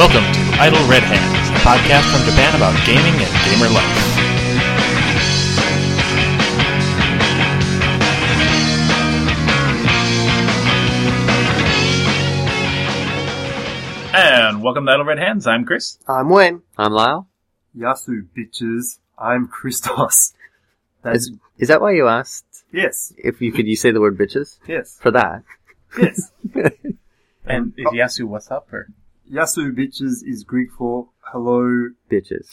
Welcome to Idle Red Hands, a podcast from Japan about gaming and gamer life. And welcome to Idle Red Hands. I'm Chris. I'm Wayne. I'm Lyle. Yasu, bitches. I'm Christos. Is that why you asked? Yes. If you could, you say the word bitches? Yes. For that? Yes. And is Yasu what's up, or? Yasu, bitches is Greek for hello. Bitches.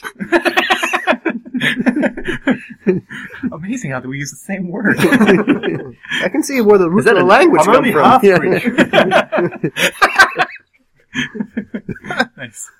Amazing how we use the same word. I can see where the root of the a- language I'm comes only from. half Yeah. Greek. Nice.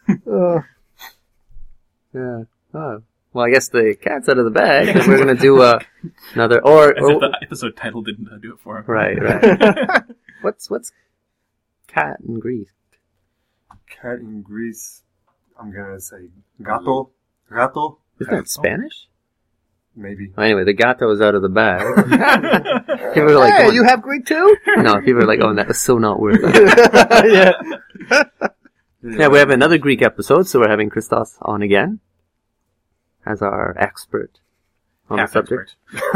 Yeah. Oh. Well, I guess the cat's out of the bag, because we're going to do another... As if the episode title didn't do it for him. Right. What's cat in Greek? Cat in Greece, I'm gonna say gato. Gato? Isn't that Spanish? Maybe. Well, anyway, the gato is out of the bag. People are like, Hey, going, you have Greek too? no, people are like, oh, that was so not worth it. Yeah. Yeah, we have another Greek episode, so we're having Christos on again as our expert on the subject.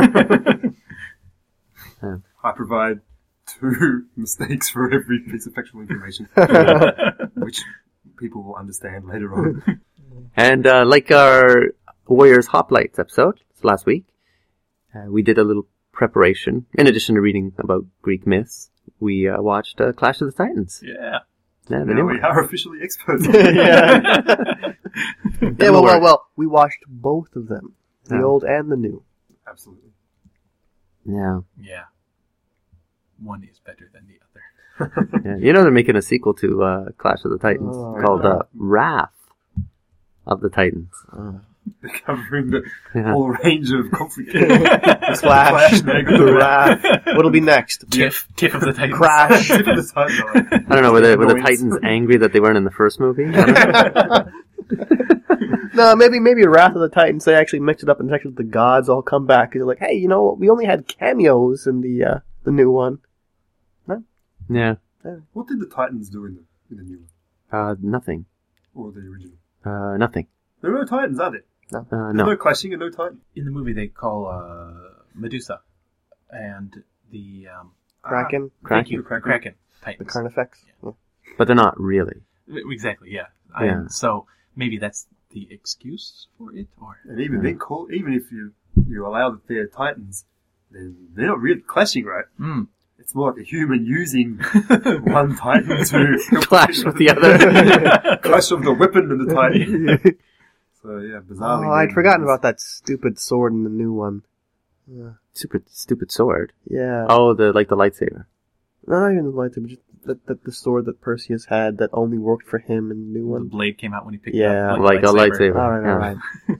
I provide 2 mistakes for every piece of factual information, which people will understand later on. And like our Warriors Hoplites episode last week, we did a little preparation. In addition to reading about Greek myths, we watched Clash of the Titans. Yeah. Yeah, the Now new we one. are officially experts. Yeah. Yeah, well, we watched both of them. The Yeah. old and the new. Absolutely. Yeah. Yeah. One is better than the other. Yeah. You know they're making a sequel to Clash of the Titans called Wrath of the Titans. They're covering the Yeah. whole range of conflict. Slash, the Wrath. What'll be next? Tiff of the Titans. Crash. Tip of the title. I don't know, were the Annoyance. Titans angry that they weren't in the first movie? I don't know. No, maybe Wrath of the Titans, they actually mix it up and it's actually the gods all come back. Because they're like, hey, you know what? We only had cameos in the new one. Yeah. What did the Titans do in the new one? Nothing. Or the original? Nothing. There are no Titans, are there? There's No. no clashing and no Titan. In the movie, they call Medusa and the Kraken, thank you, Kraken. Kraken the Titans. Carnifex. But they're not really. Exactly, yeah. Yeah. So maybe that's the excuse for it, or And even then, even if you allow that they're Titans, then they're not really clashing, right? It's more like a human using one Titan to Clash with the other. clash of the weapon and the Titan. So yeah, bizarrely. Oh, I'd forgotten about that stupid sword in the new one. Stupid sword. Yeah. Oh, the lightsaber. Not even the lightsaber, just the sword that Perseus had that only worked for him in the new the one. blade came out when he picked Yeah. it up. Like a lightsaber. Alright.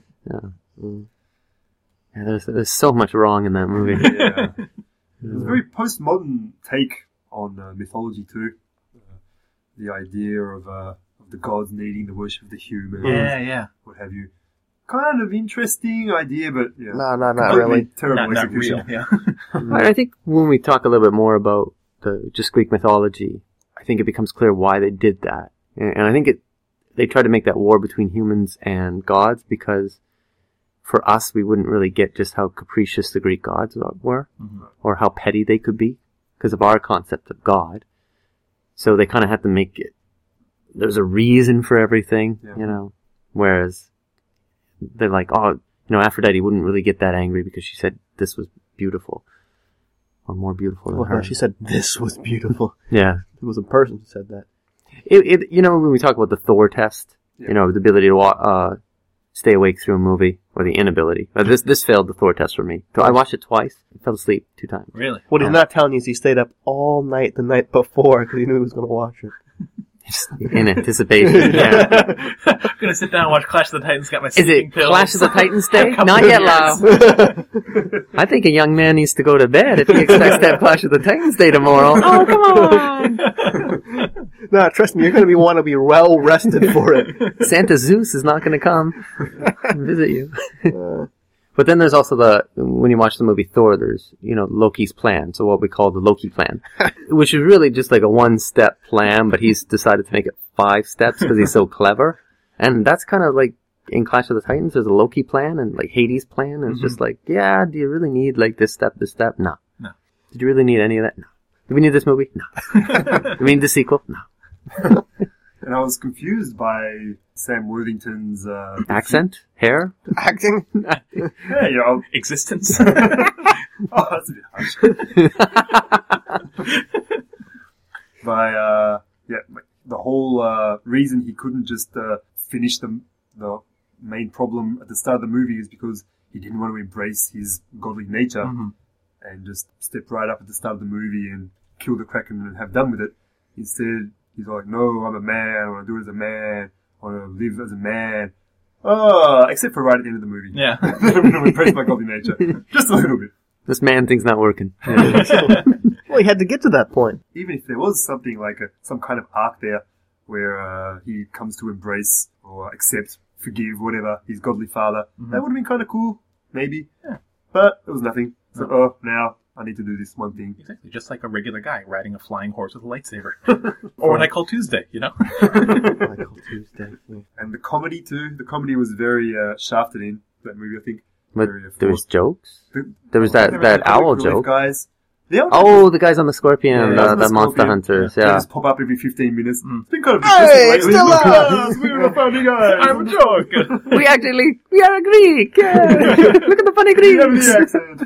Yeah, there's so much wrong in that movie. Yeah. It's a very postmodern take on mythology too. The idea of the gods needing the worship of the human, Yeah. what have you. Kind of interesting idea, but yeah, No, not completely really. terrible Not execution. real, yeah. I think when we talk a little bit more about just Greek mythology, I think it becomes clear why they did that. And I think they tried to make that war between humans and gods because for us, we wouldn't really get just how capricious the Greek gods were or how petty they could be because of our concept of God. So they kind of had to make it, there's a reason for everything, you know, whereas they're like, oh, Aphrodite wouldn't really get that angry because she said this was beautiful or more beautiful than her. She said this was beautiful. Yeah. It was a person who said that. When we talk about the Thor test, the ability to stay awake through a movie, or the inability. This failed the Thor test for me. So I watched it twice. I fell asleep 2 times. Really? What he's not telling you is he stayed up all night the night before because he knew he was going to watch it. In anticipation. Yeah. I'm gonna sit down and watch Clash of the Titans. Got my Is sleeping it pills. Clash of the Titans Day? Couple Not of yet, years. Lau. I think a young man needs to go to bed if he expects to have Clash of the Titans Day tomorrow. Oh, come on! No, trust me, you're going to want to be well rested for it. Santa Zeus is not going to come and visit you. But then there's also when you watch the movie Thor, there's, Loki's plan. So what we call the Loki plan, which is really just like a one-step plan, but he's decided to make it 5 steps because he's so clever. And that's kind of like in Clash of the Titans, there's a Loki plan and like Hades plan. And it's just like, yeah, do you really need like this step? No. No. Did you really need any of that? No. Do we need this movie? No. Do we need the sequel? No. And I was confused by Sam Worthington's Accent? Hair? Acting. Yeah, you know. Existence. Oh, that's a bit harsh. By the whole reason he couldn't just finish the main problem at the start of the movie is because he didn't want to embrace his godly nature and just step right up at the start of the movie and kill the Kraken and have done with it. Instead, he's like, no, I'm a man, I want to do it as a man, I want to live as a man. Except for right at the end of the movie. Yeah. I'm going to embrace my godly nature. Just a little bit. This man thing's not working. Well, he had to get to that point. Even if there was something like some kind of arc there where he comes to embrace or accept, forgive, whatever, his godly father, that would have been kind of cool, maybe. Yeah. But it was nothing. So, now I need to do this one thing. Exactly, just like a regular guy riding a flying horse with a lightsaber. Or what I call Tuesday, you know? Michael Tuesday. Yeah. And the comedy too. The comedy was very shafted in that movie, I think. But Very there was jokes? The- There was Remember that the owl Comic joke. Relief guys. The owl Oh, the guys on the Scorpion, Yeah, the Monster Scorpion. Hunters, They yeah. just pop up every 15 minutes. It's been kind of Hey, depressing it's lately. still Look at us! us, we're the funny guys. I'm a joke! We are Greek! Yeah. Look at the funny We have Greeks! the accent.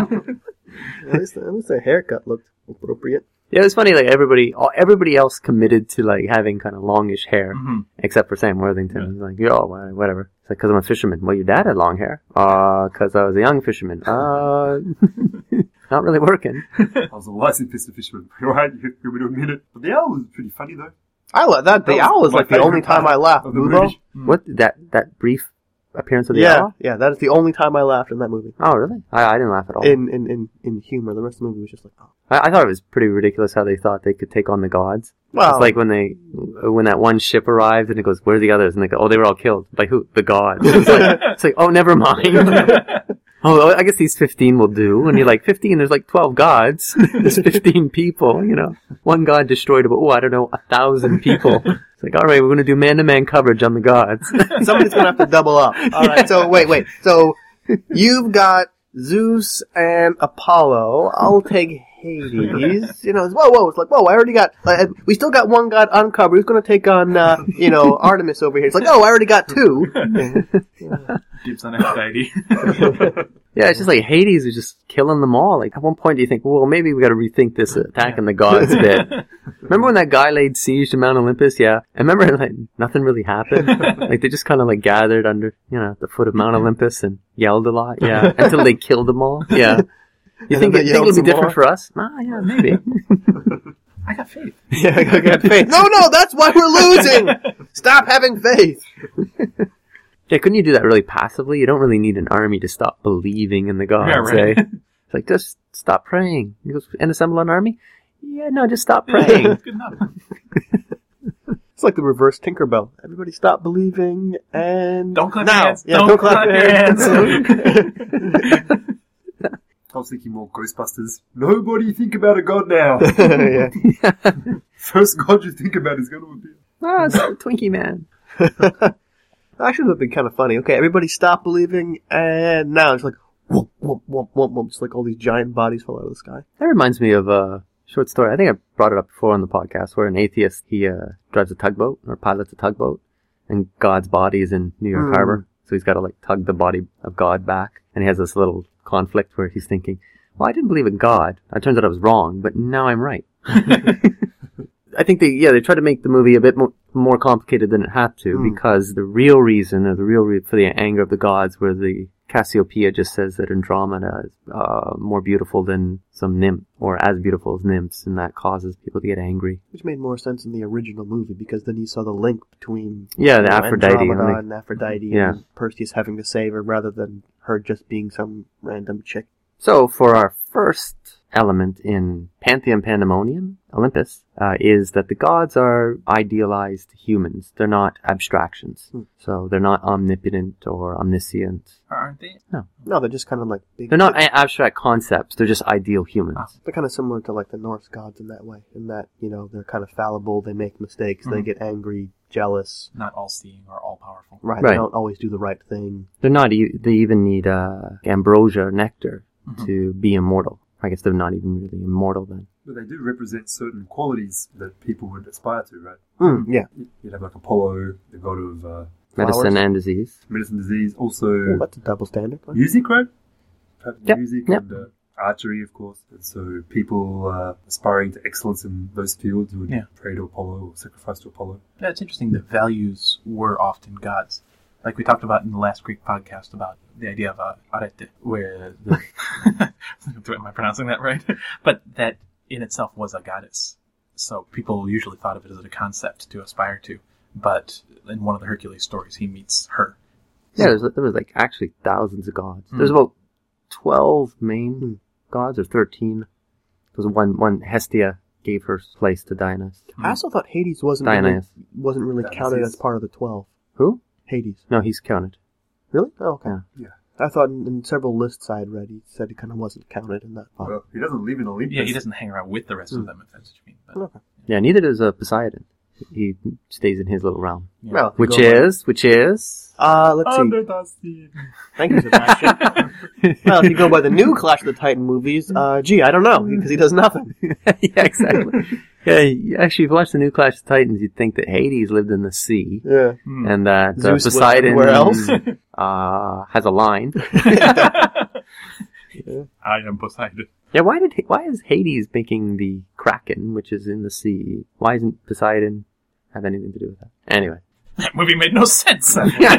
At least the haircut looked appropriate. Yeah, it was funny, like everybody else committed to like having kind of longish hair, except for Sam Worthington. He's like, yo, whatever. It's like, cause I'm a fisherman. Well, your dad had long hair. Cause I was a young fisherman. Not really working. I was a licensed fisherman. Right? You would admit it. But the owl was pretty funny though. I like that. The That owl was my like the only favorite time I laughed. of the Bubo? movie. What, that brief appearance of the Yeah, owl? yeah. That is the only time I laughed in that movie. Oh, really? I didn't laugh at all. In humor, the rest of the movie was just like, oh. I thought it was pretty ridiculous how they thought they could take on the gods. Well, It's like when that one ship arrived and it goes, where are the others? And they go, oh, they were all killed. By who? The gods. It's like, oh, never mind. Oh, I guess these 15 will do. And you're like, 15, there's like 12 gods. There's 15 people, you know. One god destroyed about, 1,000 people. It's like, alright, we're gonna do man-to-man coverage on the gods. somebody's gonna have to double up. All right. So wait. So you've got Zeus and Apollo. I'll take Hades. You know, whoa. It's like, whoa. I already got. We still got one god uncovered. Who's gonna take on, Artemis over here? It's like, oh, I already got 2. Dibs on Aphrodite. Yeah, it's just like Hades is just killing them all. Like, at one point you think, well, maybe we gotta rethink this attacking the gods bit. Remember when that guy laid siege to Mount Olympus? Yeah. And remember, like, nothing really happened? Like, they just kind of, like, gathered under, the foot of Mount Olympus and yelled a lot. Yeah. Until they killed them all. Yeah. You think then they it'll yelled be some different more? for us? Yeah, maybe. I got faith. Yeah, I got faith. No, that's why we're losing. Stop having faith. Yeah, couldn't you do that really passively? You don't really need an army to stop believing in the gods, Yeah, right. eh? It's like, just stop praying. He goes, and assemble an army? Yeah, no, just stop praying. Good enough. It's like the reverse Tinkerbell. Everybody stop believing and Don't clap now. your hands. Yeah, Don't clap your hands. I was thinking more Ghostbusters. Nobody think about a god now. yeah. First god you think about is going to appear. Ah, it's Twinkie Man. Actually, it would be kind of funny. Okay, everybody stop believing, and now it's like, whoop, whoop, whoop, whoop, whoop. It's like all these giant bodies fall out of the sky. That reminds me of a short story. I think I brought it up before on the podcast, where an atheist, he drives a tugboat, or pilots a tugboat, and God's body is in New York Harbor. So he's got to like tug the body of God back. And he has this little conflict where he's thinking, well, I didn't believe in God. It turns out I was wrong, but now I'm right. I think they tried to make the movie a bit more complicated than it had to, because the real reason, or the real for the anger of the gods, where the Cassiopeia just says that Andromeda is more beautiful than some nymph, or as beautiful as nymphs, and that causes people to get angry. Which made more sense in the original movie, because then you saw the link between The Aphrodite. Andromeda and Aphrodite, Yeah. and Perseus having to save her, rather than her just being some random chick. So for our first element in Pantheon Pandemonium, Olympus, is that the gods are idealized humans. They're not abstractions. So they're not omnipotent or omniscient. Aren't they? No, they're just kind of like big. They're not abstract concepts. They're just ideal humans. They're kind of similar to like the Norse gods in that way. In that, you know, they're kind of fallible. They make mistakes. They get angry, jealous. Not all-seeing or all-powerful. Right. Right. They don't always do the right thing. They're not. They even need ambrosia or nectar to be immortal. I guess they're not even really immortal then. But they do represent certain qualities that people would aspire to, right? Yeah. You'd have like Apollo, the god of Medicine Flowers. and disease. medicine, disease. Also, Well, that's a double standard. Right? music, right? Yep, Music yep. and archery, of course. And so people aspiring to excellence in those fields would pray to Apollo or sacrifice to Apollo. Yeah, it's interesting that values were often gods. Like we talked about in the last Greek podcast about the idea of arete, where the am I pronouncing that right? But that in itself was a goddess. So people usually thought of it as a concept to aspire to. But in one of the Hercules stories, he meets her. Yeah, there was like actually thousands of gods. There's about 12 main gods, or 13. There was one Hestia gave her place to Dionysus. I also thought Hades wasn't really Dionysus. counted as part of the 12. Who? Hades. No, he's counted. Really? Oh, okay. Yeah. I thought in several lists I had read, he said he kind of wasn't counted in that. Well, he doesn't live in Olympus. Yeah, he doesn't hang around with the rest of them, if that's what you mean. But, Okay. Yeah, neither does Poseidon. He stays in his little realm. yeah. Well, Which let's is... see. Under the sea. Thank you, Sebastian. Well, if you go by the new Clash of the Titan movies, I don't know, because he does nothing. yeah, exactly. Yeah, actually, if you watch the new Clash of Titans, you'd think that Hades lived in the sea, Yeah. and that Zeus was Poseidon everywhere else. has a line. I am Poseidon. Yeah, why is Hades making the Kraken, which is in the sea? Why isn't Poseidon have anything to do with that? Anyway. That movie made no sense.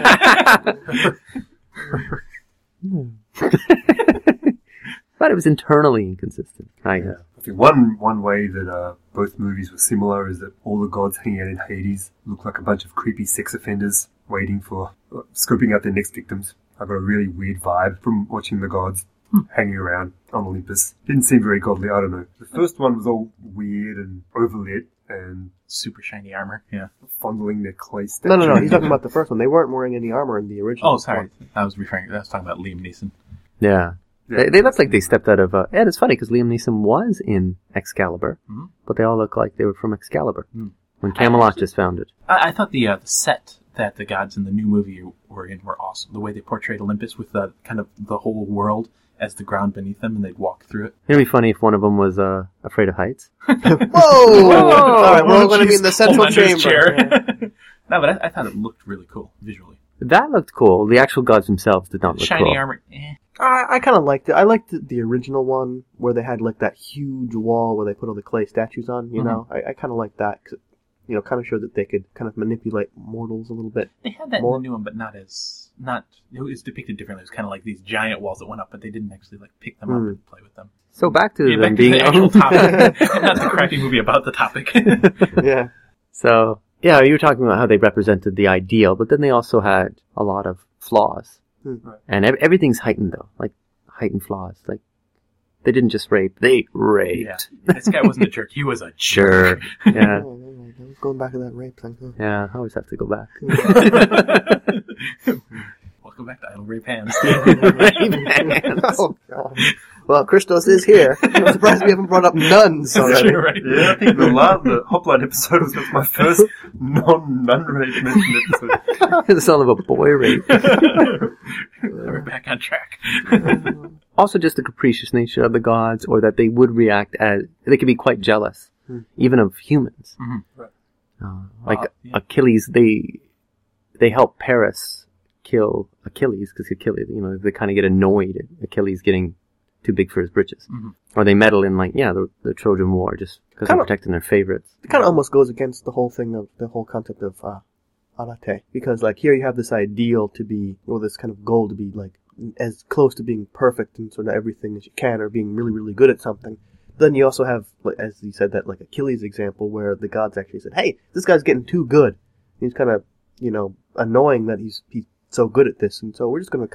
But it was internally inconsistent, I guess. I think one way that both movies were similar is that all the gods hanging out in Hades look like a bunch of creepy sex offenders waiting for scoping out their next victims. I got a really weird vibe from watching the gods hanging around on Olympus. Didn't seem very godly, I don't know. The first one was all weird and overlit and Super shiny armor, yeah. fondling their clay statue. No. He's talking about the first one. They weren't wearing any armor in the original. Oh, sorry. I was talking about Liam Neeson. Yeah. Yeah. They look like they stepped out of... and it's funny, because Liam Neeson was in Excalibur, but they all look like they were from Excalibur, when Camelot just founded. I thought the set that the gods in the new movie were in were awesome. The way they portrayed Olympus with the kind of the whole world as the ground beneath them, and they'd walk through it. It'd be funny if one of them was afraid of heights. Whoa! Alright, we're all going to be in the central Hold on to his chamber. chair. No, but I thought it looked really cool visually. That looked cool. The actual gods themselves did not look Shiny cool. armor. I kind of liked it. I liked the original one where they had like that huge wall where they put all the clay statues on, you know? I kind of liked that, 'cause, you know, kind of showed that they could kind of manipulate mortals a little bit. They had that More. in the new one, but it was depicted differently. It was kind of like these giant walls that went up, but they didn't actually like pick them up and play with them. So back to Yeah, them back to being... the actual topic, not the crappy movie about the topic. Yeah. So, yeah, you were talking about how they represented the ideal, but then they also had a lot of flaws. Right. And everything's heightened, though. Like, heightened flaws. Like, they didn't just rape, they raped. Yeah, this guy wasn't a jerk. He was a Sure. jerk. Yeah. Going back to that rape thing. Huh? Yeah, I always have to go back. Welcome back to Idle Rape Hands. Oh, God. Well, Christos is here. I'm surprised we haven't brought up nuns already. Right. Yeah, I think the Hopline episode was my first non-nun rape mentioned episode. The son of a boy rape. We're back on track. Also, just the capricious nature of the gods, or that they would react as... They could be quite jealous, even of humans. Right. Achilles, they help Paris kill Achilles, because Achilles, you know, they kind of get annoyed at Achilles getting too big for his britches. Or they meddle in, like, the Trojan War, just because they're protecting their favorites. It kind of almost goes against the whole thing of the whole concept of arate, because like here you have this ideal to be, or this kind of goal to be like as close to being perfect in sort of everything as you can, or being really, really good at something. Then you also have, like, as you said, that like Achilles example where the gods actually said, "Hey, this guy's getting too good. He's kind of, you know, annoying that he's so good at this, and so we're just going to kind of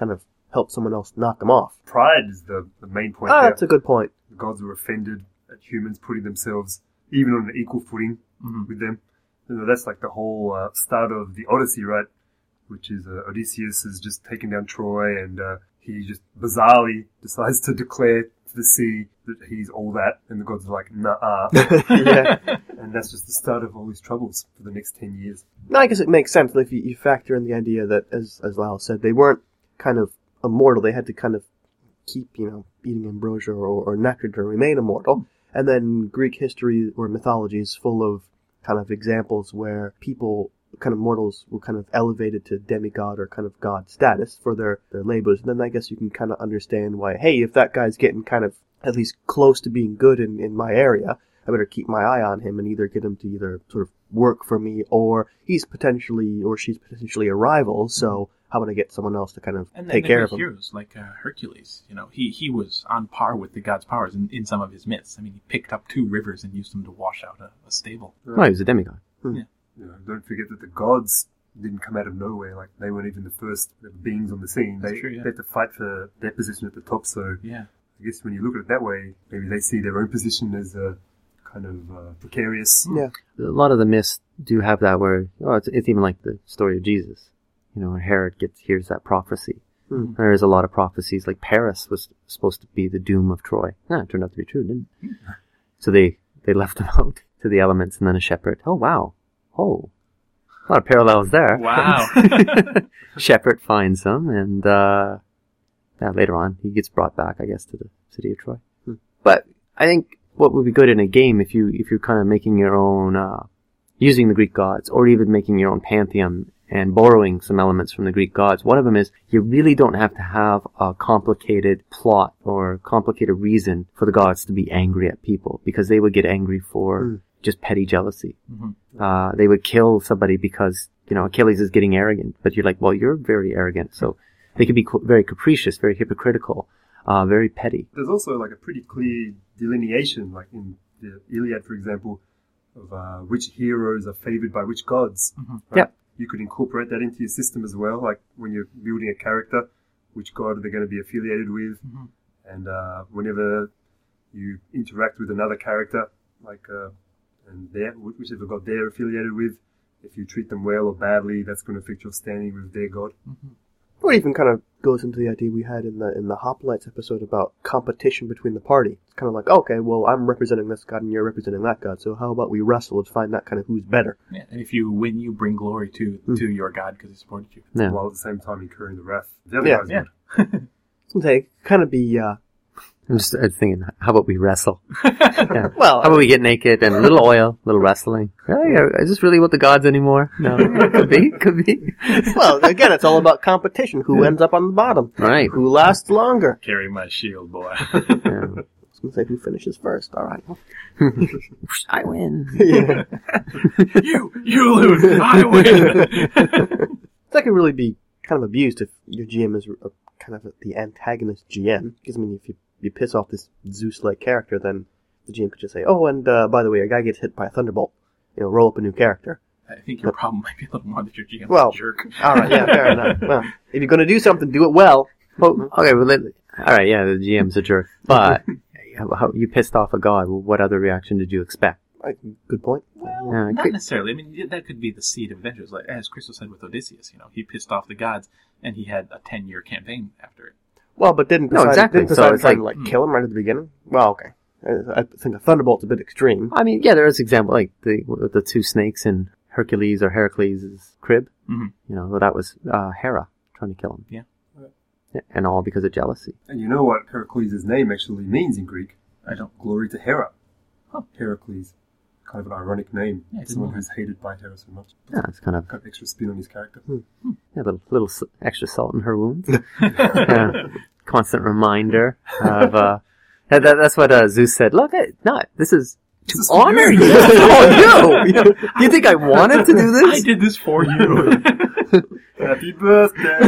help someone else knock them off. Pride is the main point Ah, there. that's a good point. The gods were offended at humans putting themselves even on an equal footing with them. You know, that's like the whole start of the Odyssey, right? Which is Odysseus has just taken down Troy, and he just bizarrely decides to declare to the sea that he's all that, and the gods are like, nah. Yeah. And that's just the start of all his troubles for the next 10 years. No, I guess it makes sense if you factor in the idea that, as Lyle said, they weren't kind of immortal. They had to kind of keep, eating ambrosia or nectar to remain immortal. And then Greek history or mythology is full of kind of examples where people, kind of mortals, were kind of elevated to demigod or kind of god status for their labors. And then I guess you can kind of understand why, hey, if that guy's getting kind of at least close to being good in my area, I better keep my eye on him and either get him to either sort of work for me, or she's potentially a rival, so how about I get someone else to kind of take care of him? Heroes like Hercules, he was on par with the god's powers in some of his myths. I mean, he picked up 2 rivers and used them to wash out a stable. Well, he was a demigod. Yeah. Don't forget that the gods didn't come out of nowhere. Like, they weren't even the first beings on the scene. They had to fight for their position at the top, so yeah. I guess when you look at it that way, maybe they see their own position as kind of precarious. Yeah. A lot of the myths do have that where, it's even like the story of Jesus. When Herod hears that prophecy. There's a lot of prophecies, like Paris was supposed to be the doom of Troy. It turned out to be true, didn't it? So they left him out to the elements, and then a shepherd. Oh, wow. Oh. A lot of parallels there. Wow. Shepherd finds him, and later on, he gets brought back, I guess, to the city of Troy. But I think what would be good in a game, if you're kind of making your own, using the Greek gods, or even making your own pantheon, and borrowing some elements from the Greek gods. One of them is you really don't have to have a complicated plot or complicated reason for the gods to be angry at people, because they would get angry for just petty jealousy. They would kill somebody because, Achilles is getting arrogant, but you're like, well, you're very arrogant. So they could be very capricious, very hypocritical, very petty. There's also like a pretty clear delineation, like in the Iliad, for example, of which heroes are favored by which gods. Right? Yeah. You could incorporate that into your system as well, like when you're building a character, which god are they going to be affiliated with, and whenever you interact with another character, like and whichever god they're affiliated with, if you treat them well or badly, that's going to affect your standing with their god. Or even kind of goes into the idea we had in the Hoplites episode about competition between the party. It's kind of like, okay, well, I'm representing this god and you're representing that god, so how about we wrestle to find that kind of who's better? Yeah, and if you win, you bring glory to your god because he supported you. Yeah. While at the same time incurring the wrath of the other guy's god. They kind of be, I'm just thinking, how about we wrestle? Yeah. well, How about we get naked and a little oil, a little wrestling? Is this really what the gods anymore? No, could be. well, again, it's all about competition. Who ends up on the bottom? Right. Who lasts longer? Carry my shield, boy. Yeah. I was going to say who finishes first. All right. I win. Yeah. you lose. I win. That could really be kind of abused if your GM is kind of the antagonist GM. Because, I mean, if you piss off this Zeus-like character, then the GM could just say, oh, and by the way, a guy gets hit by a thunderbolt. Roll up a new character. I think your problem might be a little more that your GM's Well, a jerk. All right, yeah, fair enough. Well, if you're going to do something, do it well. Well, okay, well, all right, yeah, the GM's a jerk. But how you pissed off a god. Well, what other reaction did you expect? Good point. Well, not necessarily. I mean, that could be the seed of adventures. Like, as Crystal said with Odysseus, he pissed off the gods, and he had a 10-year campaign after it. Well, but didn't No, exactly. Didn't So Poseidon it's try like- to kill him right at the beginning? Well, okay. I think a thunderbolt's a bit extreme. I mean, yeah, there is example, like the 2 snakes in Hercules or Heracles' crib. Well, that was Hera trying to kill him. Yeah. Yeah, and all because of jealousy. And you know what Heracles' name actually means in Greek? I don't. Glory to Hera. Huh. Heracles. Kind of an ironic name. Yeah, I didn't Someone know who's hated by Hera so much. Yeah, it's kind of Got extra spin on his character. a little extra salt in her wounds. Yeah. Constant reminder of that's what Zeus said. Look, this is to This is for honor you. you. Oh, you. Do you think I wanted to do I this? did this for you. Happy birthday!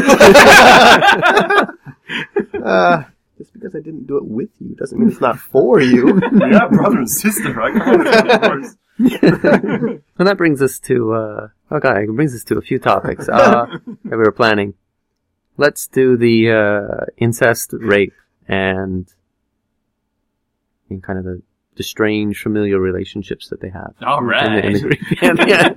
Just because I didn't do it with you doesn't mean it's not for you. Yeah, brother and sister, right? Come on, And that brings us to it brings us to a few topics that we were planning. Let's do the incest, rape, and kind of the strange familial relationships that they have. All right. In the Greek band. Yeah.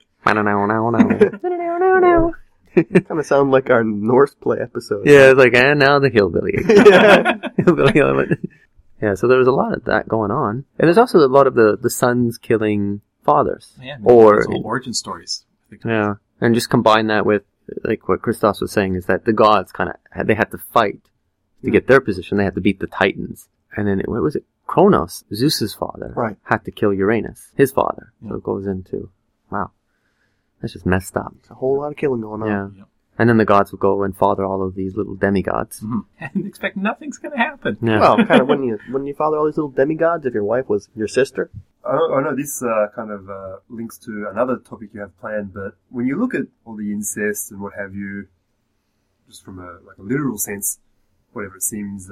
Kind of sound like our Norse play episode. Yeah, it's like, and now the hillbilly. Yeah. Hillbilly element. Yeah, so there was a lot of that going on. And there's also a lot of the sons killing fathers. Yeah, or those origin stories. yeah, and just combine that with, like what Christos was saying, is that the gods kind of, they had to fight to get their position. They had to beat the Titans. And then, what was it? Kronos, Zeus's father, Right. had to kill Uranus, his father. Yeah. So it goes into, wow, that's just messed up. It's a whole lot of killing going on. Yeah. Yep. And then the gods would go and father all of these little demigods. Mhm. And expect nothing's going to happen. Yeah. Well, kind of when you father all these little demigods, if your wife was your sister. I know this kind of links to another topic you have planned, but when you look at all the incest and what have you, just from a literal sense, whatever, it seems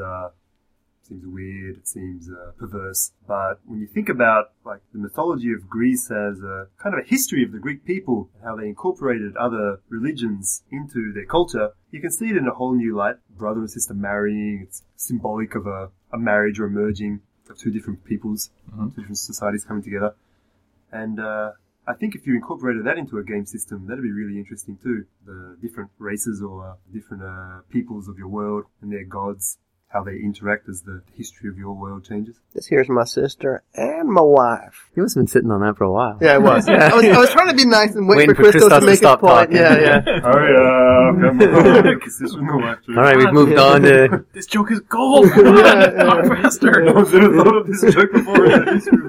weird, it seems perverse. But when you think about like the mythology of Greece as a kind of a history of the Greek people, and how they incorporated other religions into their culture, you can see it in a whole new light. Brother and sister marrying, it's symbolic of a marriage or a merging of two different peoples, two different societies coming together. And I think if you incorporated that into a game system, that'd be really interesting too. The different races or different peoples of your world and their gods, how they interact as the history of your world changes. This here's my sister and my wife. You must have been sitting on that for a while. Yeah, it was. I was trying to be nice and wait Waiting for for Christos to Christos to make his stop point. talking. Yeah. Hurry up, come on. Sister, no actor. All right, we've moved on to... This joke is gold. Come on, talk faster. I was never thought of this joke before in the history of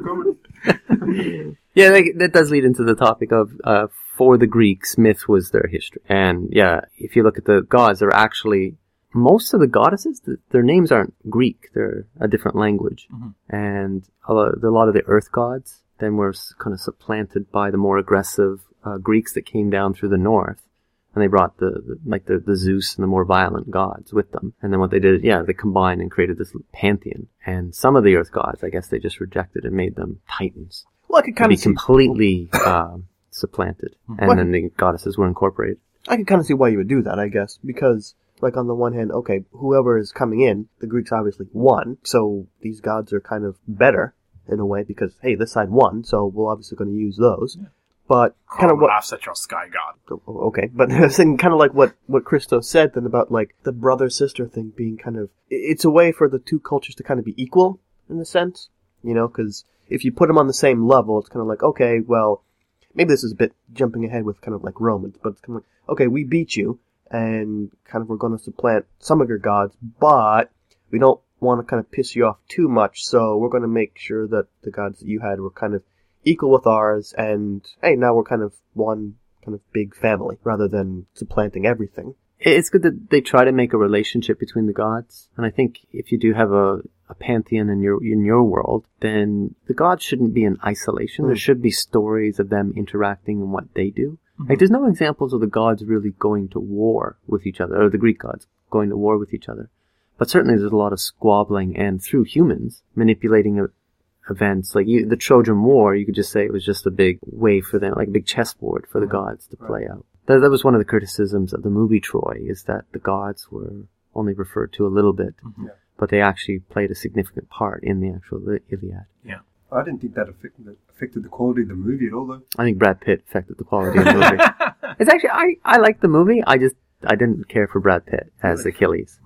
comedy. Yeah, that does lead into the topic of, for the Greeks, myth was their history. And yeah, if you look at the gods, they're actually, most of the goddesses, their names aren't Greek. They're a different language. Mm-hmm. And a lot of the earth gods then were kind of supplanted by the more aggressive Greeks that came down through the north. And they brought the Zeus and the more violent gods with them. And then what they did, they combined and created this pantheon. And some of the earth gods, I guess they just rejected and made them titans. Well, I could kind To be of see, completely supplanted. And then the goddesses were incorporated. I could kind of see why you would do that, I guess, because, like, on the one hand, okay, whoever is coming in, the Greeks obviously won, so these gods are kind of better in a way because, hey, this side won, so we're obviously going to use those. Yeah. But kind of what offset your sky god. Okay, but I was thinking kind of like what Christos said then about like the brother sister thing being kind of, it's a way for the two cultures to kind of be equal in a sense, you know, because if you put them on the same level, it's kind of like, okay, well, maybe this is a bit jumping ahead with kind of like Romans, but it's kind of like, okay, we beat you, and kind of we're going to supplant some of your gods, but we don't want to kind of piss you off too much, so we're going to make sure that the gods that you had were kind of equal with ours, and hey, now we're kind of one kind of big family, rather than supplanting everything. It's good that they try to make a relationship between the gods, and I think if you do have a pantheon in your world, then the gods shouldn't be in isolation. There should be stories of them interacting and what they do. Like, there's no examples of the gods really going to war with each other, or the Greek gods going to war with each other. But certainly there's a lot of squabbling, and through humans manipulating events. Like the Trojan War, you could just say it was just a big way for them, like a big chessboard for the gods to play out. That was one of the criticisms of the movie Troy, is that the gods were only referred to a little bit, but they actually played a significant part in the actual Iliad. Yeah. I didn't think that affected the quality of the movie at all, though. I think Brad Pitt affected the quality of the movie. It's actually, I liked the movie, I didn't care for Brad Pitt as Achilles,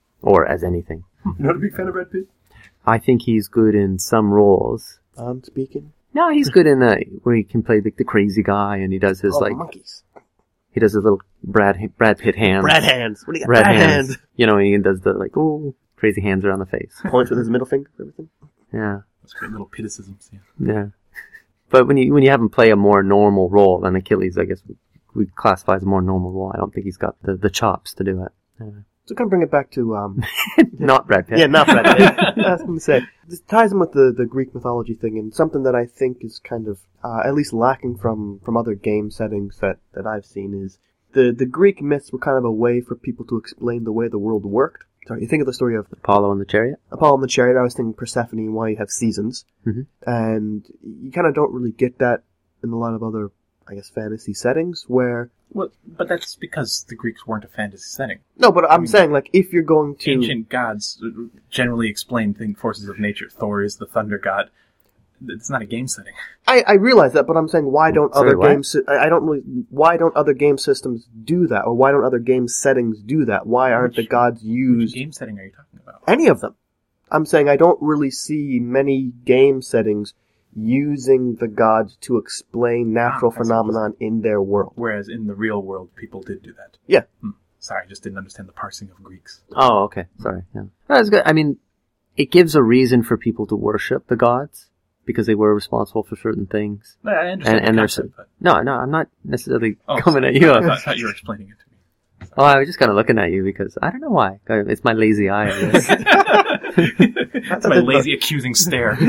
or as anything. You're not a big fan of Brad Pitt? I think he's good in some roles. Speaking? No, he's good in where he can play the crazy guy, and he does his monkeys. He does his little Brad Pitt hands. Brad hands. What do you got? Brad hands. You know, he does the crazy hands around the face. Points with his middle finger and everything. Yeah. That's great little pitticisms. Yeah. But when you have him play a more normal role than Achilles, I guess we classify as a more normal role. I don't think he's got the chops to do it. So kind of bring it back to not Brad Pitt. Yeah, not Brad Pitt. I was going to say this ties in with the Greek mythology thing, and something that I think is kind of at least lacking from other game settings that I've seen is the Greek myths were kind of a way for people to explain the way the world worked. So you think of the story of Apollo and the chariot. Apollo and the chariot. I was thinking Persephone and why you have seasons, and you kind of don't really get that in a lot of other, I guess, fantasy settings where Well, but that's because the Greeks weren't a fantasy setting. No, but I'm saying, like, if you're going to... Ancient gods generally explain forces of nature. Thor is the thunder god. It's not a game setting. I realize that, but I'm saying why don't Sorry, other what? games... why don't other game systems do that? Or why don't other game settings do that? Why aren't the gods Which used... game setting are you talking about? Any of them. I'm saying I don't really see many game settings using the gods to explain natural I see what you're phenomenon in their world. Whereas in the real world, people did do that. Yeah. Sorry, I just didn't understand the parsing of Greeks. Oh, okay. Sorry. Yeah. That's good. I mean, it gives a reason for people to worship the gods because they were responsible for certain things. I understand the And there's concept, but... no, I'm not necessarily Oh, coming sorry. at you. I thought you were explaining it to me. Oh, I was just kind of looking at you because I don't know why. It's my lazy eye. I guess. That's my lazy accusing stare.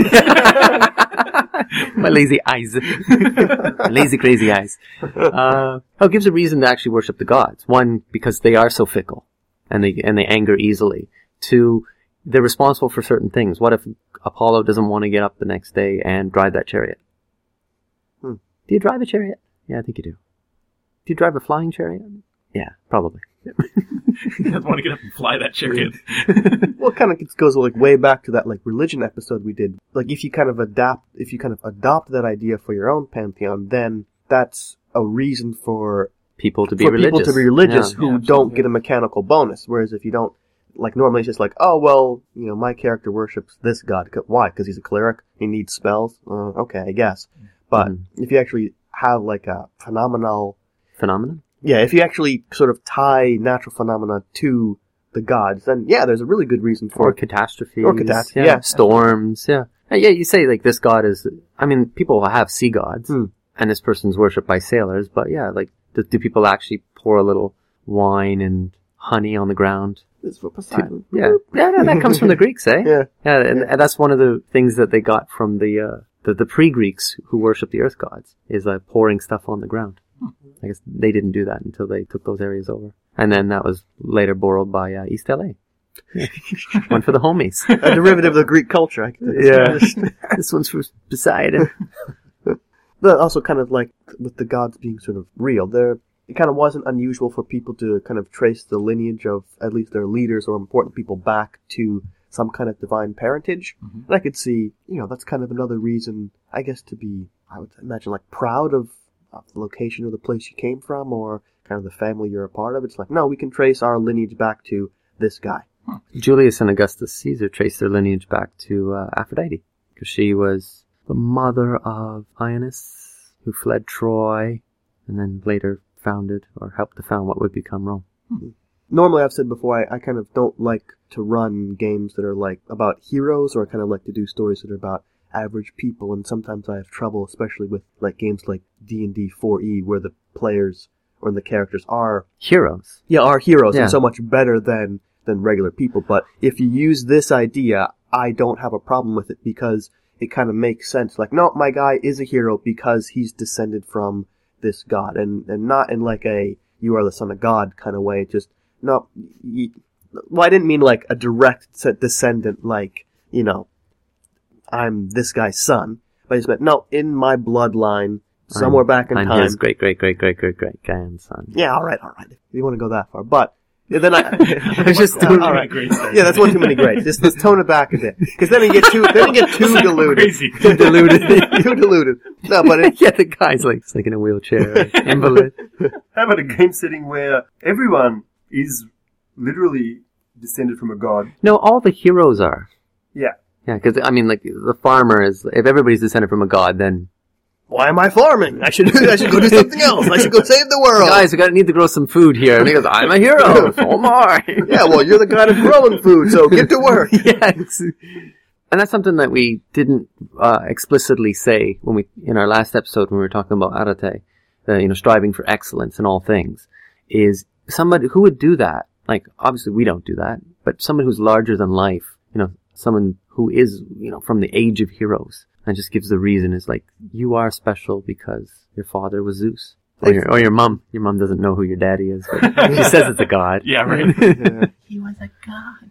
My lazy eyes. My lazy crazy eyes. It gives a reason to actually worship the gods. One, because they are so fickle and they anger easily. Two, they're responsible for certain things. What if Apollo doesn't want to get up the next day and drive that chariot? Do you drive a chariot? Yeah, I think you do. Do you drive a flying chariot? Yeah, probably. He doesn't want to get up and fly that chariot. Well, it kind of goes like way back to that like religion episode we did. Like if you kind of adopt that idea for your own pantheon, then that's a reason for People to be for religious. people to be religious Yeah. who Yeah, don't get a mechanical bonus. Whereas if you don't, like normally it's just like, oh well, my character worships this god. Why? Because he's a cleric. He needs spells. Okay, I guess. But if you actually have like a phenomenal Phenomenon? Yeah, if you actually sort of tie natural phenomena to the gods, then yeah, there's a really good reason for Or it. catastrophes. yeah. Storms, yeah. Yeah, you say like this god is, I mean, people have sea gods, and this person's worshipped by sailors, but yeah, like, do people actually pour a little wine and honey on the ground? This is for Poseidon. Yeah, that comes from the Greeks, eh? Yeah. And that's one of the things that they got from the pre-Greeks who worship the earth gods, is pouring stuff on the ground. I guess they didn't do that until they took those areas over. And then that was later borrowed by East LA. One for the homies. A derivative of the Greek culture. This one's for Poseidon. But also kind of like with the gods being sort of real, it kind of wasn't unusual for people to kind of trace the lineage of at least their leaders or important people back to some kind of divine parentage. And I could see, that's kind of another reason, I guess, to be, I would imagine, like proud of the location of the place you came from or kind of the family you're a part of. It's like, no, we can trace our lineage back to this guy. Julius and Augustus Caesar traced their lineage back to Aphrodite, because she was the mother of Ionis, who fled Troy, and then later founded or helped to found what would become Rome. Normally, I've said before, I kind of don't like to run games that are like about heroes, or I kind of like to do stories that are about average people, and sometimes I have trouble, especially with like games like D&D 4E, where the players or the characters are Heroes. Yeah, are heroes, Yeah. and so much better than regular people. But if you use this idea, I don't have a problem with it because it kind of makes sense. Like, no, my guy is a hero because he's descended from this god, and not in like a you are the son of God kind of way. Just no. Well, I didn't mean like a direct descendant, like I'm this guy's son. But I just meant, no, in my bloodline, somewhere back in I'm time. his great grandson. Yeah, all right. If you want to go that far. But then I was just All all right, great. Yeah, that's one too many grades. Just tone it back a bit. Because then you get too diluted. Crazy. Too diluted. No, but Yeah, the guy's like in a wheelchair, invalid. How about a game setting where everyone is literally descended from a god? No, all the heroes are. Yeah. Yeah, because, I mean, like, the farmer is, if everybody's descended from a god, then, why am I farming? I should go do something else. I should go save the world. guys, we need to grow some food here. And he goes, I'm a hero. So am I. Yeah, well, you're the guy that's growing food, so get to work. Yes. And that's something that we didn't explicitly say in our last episode when we were talking about arate, striving for excellence in all things, is somebody who would do that. Like, obviously we don't do that, but someone who's larger than life, someone who is, from the age of heroes, and just gives the reason is like, you are special because your father was Zeus. Or your mom. Your mom doesn't know who your daddy is, but she says it's a god. Yeah, right. Yeah. He was a god.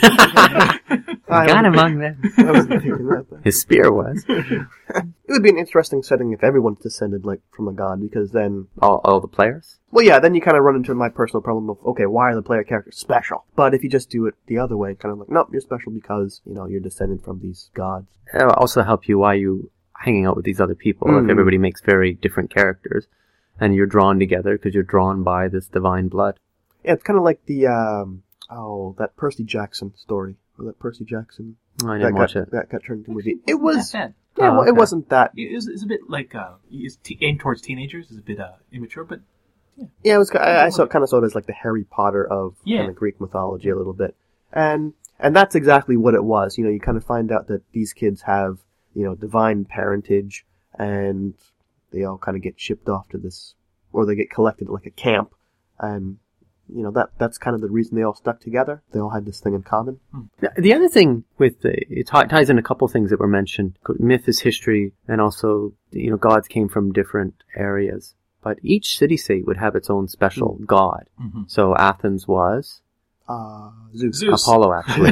God among them. I was thinking that. His spear was. It would be an interesting setting if everyone descended like from a god, because then, All the players? well, yeah, then you kind of run into my personal problem of, okay, why are the player characters special? But if you just do it the other way, kind of like, nope, you're special because, you're descended from these gods. It'll also help you while you hanging out with these other people. If everybody makes very different characters, and you're drawn together because you're drawn by this divine blood. Yeah, it's kind of like the, that Percy Jackson story. Or that Percy Jackson. I didn't watch it. That got turned into a movie. It Not was, bad. yeah, well, okay. it wasn't that. It's a bit like it's aimed towards teenagers. It's a bit immature, but Yeah, it was. I kind of saw it as like the Harry Potter of Yeah. kind of Greek mythology a little bit, and that's exactly what it was. You kind of find out that these kids have divine parentage, and they all kind of get shipped off to this, or they get collected at like a camp, and that's kind of the reason they all stuck together. They all had this thing in common. The other thing with it ties in a couple things that were mentioned. Myth is history, and also gods came from different areas. But each city-state would have its own special god. Mm-hmm. So Athens was Zeus. Apollo, actually.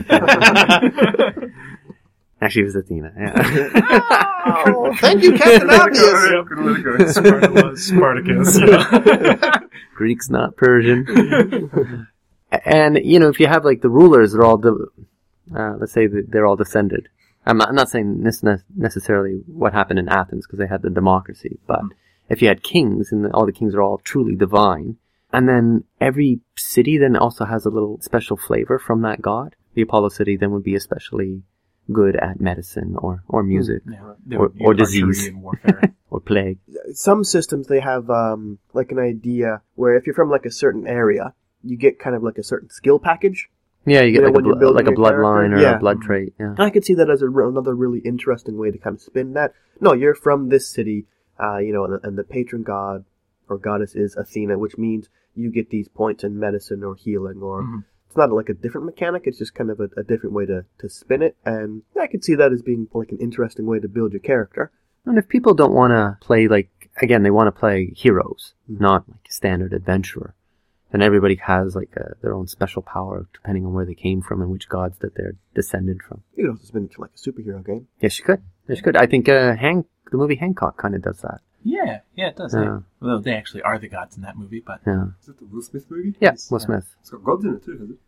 Actually, it was Athena. Yeah. Oh, thank you, Captain Obvious. Spartacus. Yeah. Greek's not Persian. And if you have like the rulers, they're all let's say that they're all descended. I'm not saying this necessarily what happened in Athens because they had the democracy, but if you had kings and all the kings are all truly divine, and then every city then also has a little special flavor from that god. The Apollo city then would be especially good at medicine or music Yeah. or disease And warfare. or plague. Some systems they have like an idea where if you're from like a certain area, you get kind of like a certain skill package. Yeah, you get when you're building like a a bloodline character. or Yeah. a blood trait. Yeah. And I could see that as another really interesting way to kind of spin that. No, you're from this city, and the patron god or goddess is Athena, which means you get these points in medicine or healing, or it's not like a different mechanic, it's just kind of a different way to spin it, and I could see that as being like an interesting way to build your character. And if people don't want to play they want to play heroes, not like a standard adventurer, then everybody has like their own special power depending on where they came from and which gods that they're descended from. You could also spin it to like a superhero game. Yes, you could. Yes, you could. I think the movie Hancock kind of does that. Yeah, it does. Yeah. Yeah. Well, they actually are the gods in that movie, but Yeah. Is it the Will Smith movie? Yeah, Yes, Will yeah. Smith. It's got gods in it too, has it?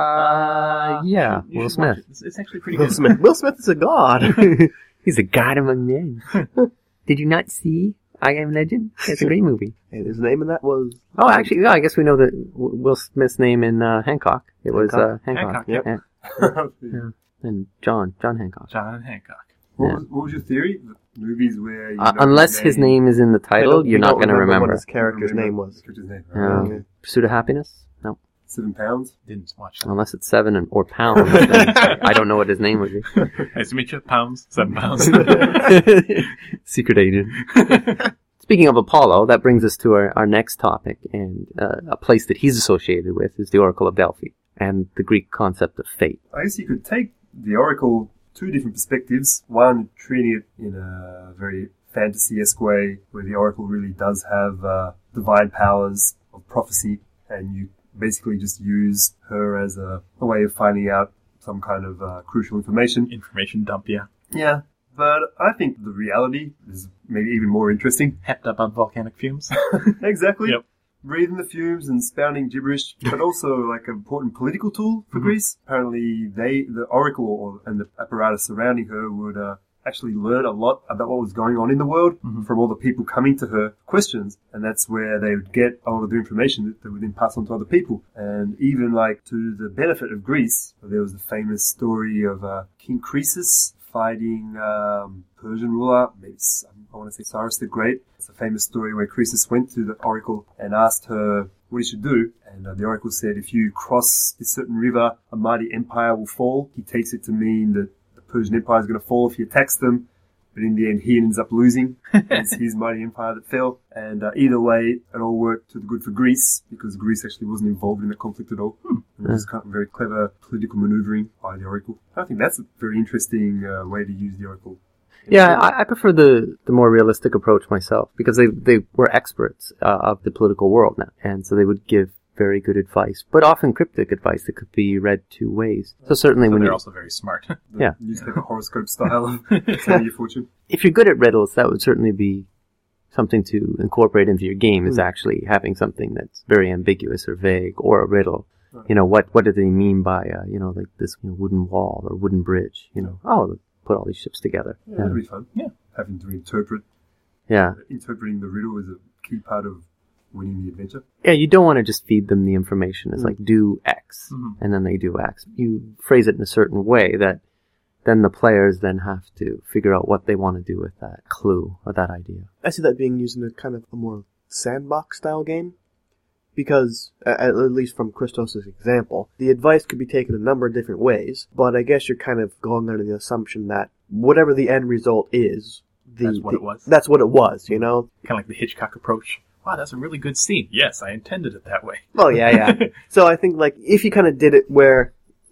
Yeah, you Will should watch Smith. it. It's actually pretty Will good. Smith. Will Smith is a god. He's a god among men. Did you not see I Am Legend? It's a great movie. And his name in that was... Oh, actually, yeah, I guess we know that Will Smith's name in Hancock. It was Hancock. Hancock, yep. Yeah. Yeah. And John Hancock. John Hancock. What was your theory? The movies where you know Unless his name is in the title, you're not going to remember. what his character's name was. His character's name. Yeah. Okay. Pursuit of Happiness? No. £7. Didn't watch that. Unless it's 7 or pounds, then I don't know what his name would be. Nice to meet you. Pounds. 7 pounds. Secret agent. Speaking of Apollo, that brings us to our next topic, and a place that he's associated with is the Oracle of Delphi and the Greek concept of fate. I guess you could take the Oracle two different perspectives. One, treating it in a very fantasy-esque way, where the Oracle really does have divine powers of prophecy, and you basically just use her as a way of finding out some kind of crucial information. Information dump, yeah. Yeah, but I think the reality is maybe even more interesting. Hepped up on volcanic fumes. Exactly. Yep. Breathing the fumes and spouting gibberish, but also like an important political tool for Greece. Apparently, the Oracle and the apparatus surrounding her would actually learn a lot about what was going on in the world from all the people coming to her questions, and that's where they would get all of the information that they would then pass on to other people. And even like to the benefit of Greece, there was the famous story of King Croesus fighting Persian ruler, maybe I want to say Cyrus the Great. It's a famous story where Croesus went to the oracle and asked her what he should do. And the oracle said, if you cross this certain river, a mighty empire will fall. He takes it to mean that the Persian empire is going to fall if he attacks them. But in the end, he ends up losing. It's his mighty empire that fell. And either way, it all worked to the good for Greece, because Greece actually wasn't involved in the conflict at all. And it was kind of very clever political maneuvering by the oracle. I think that's a very interesting way to use the oracle. Yeah, I prefer the more realistic approach myself, because they were experts of the political world now, and so they would give very good advice, but often cryptic advice that could be read two ways. So certainly when they're you, also very smart. Yeah. Newspaper horoscope style of telling your fortune. if you're good at riddles, that would certainly be something to incorporate into your game, is actually having something that's very ambiguous or vague, or a riddle. You know, what do they mean by, like this wooden wall or wooden bridge? Put all these ships together. Yeah, that'd be fun. Yeah. Having to interpret. Yeah. Interpreting the riddle is a key part of winning the adventure. Yeah, you don't want to just feed them the information. It's like, do X, and then they do X. You phrase it in a certain way that then the players then have to figure out what they want to do with that clue or that idea. I see that being used in a kind of a more sandbox-style game. Because, at least from Christos' example, the advice could be taken a number of different ways, but I guess you're kind of going under the assumption that whatever the end result is, That's what it was. That's what it was, you know? Kind of like the Hitchcock approach. Wow, that's a really good scene. Yes, I intended it that way. Well, yeah. So I think, like, if you kind of did it where...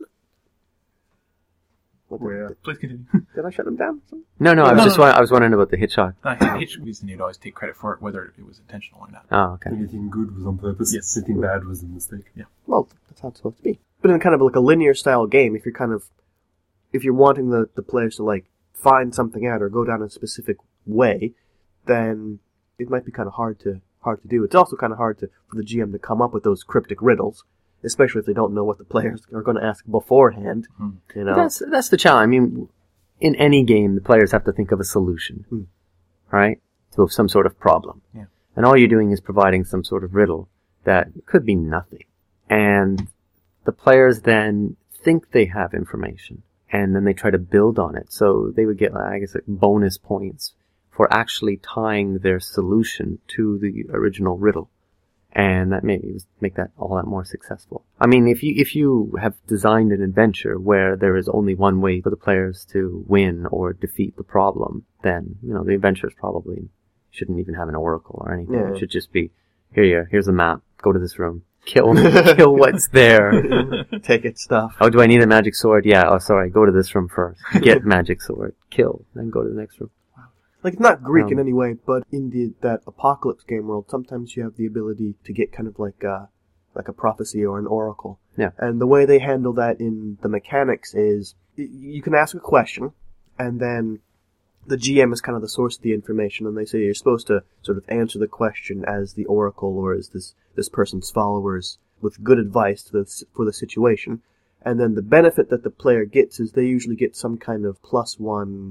Please continue. Did I shut him down? No, I was wondering about the Hitchcock. Hitchcock reason you'd always take credit for it, whether it was intentional or not. Oh, okay. Anything good was on purpose. Yes. Anything bad was a mistake. Yeah. Well, that's how it's supposed to be. But in kind of like a linear style game, if you're wanting the players to like find something out or go down a specific way, then it might be kind of hard to do. It's also kind of hard for the GM to come up with those cryptic riddles, especially if they don't know what the players are going to ask beforehand. You know, that's the challenge. I mean, in any game, the players have to think of a solution, right, to some sort of problem. Yeah. And all you're doing is providing some sort of riddle that could be nothing. And the players then think they have information, and then they try to build on it. So they would get, I guess, like bonus points for actually tying their solution to the original riddle. And that maybe make that all that more successful. I mean, if you have designed an adventure where there is only one way for the players to win or defeat the problem, then, the adventures probably shouldn't even have an oracle or anything. Yeah. It should just be, here's a map, go to this room, kill what's there. take its stuff. Oh, do I need a magic sword? Yeah, sorry, go to this room first. Get magic sword, kill, then go to the next room. Like, it's not Greek in any way, but in that apocalypse game world, sometimes you have the ability to get kind of like a prophecy or an oracle. Yeah. And the way they handle that in the mechanics is you can ask a question, and then the GM is kind of the source of the information, and they say you're supposed to sort of answer the question as the oracle or as this person's followers with good advice for the situation. And then the benefit that the player gets is they usually get some kind of +1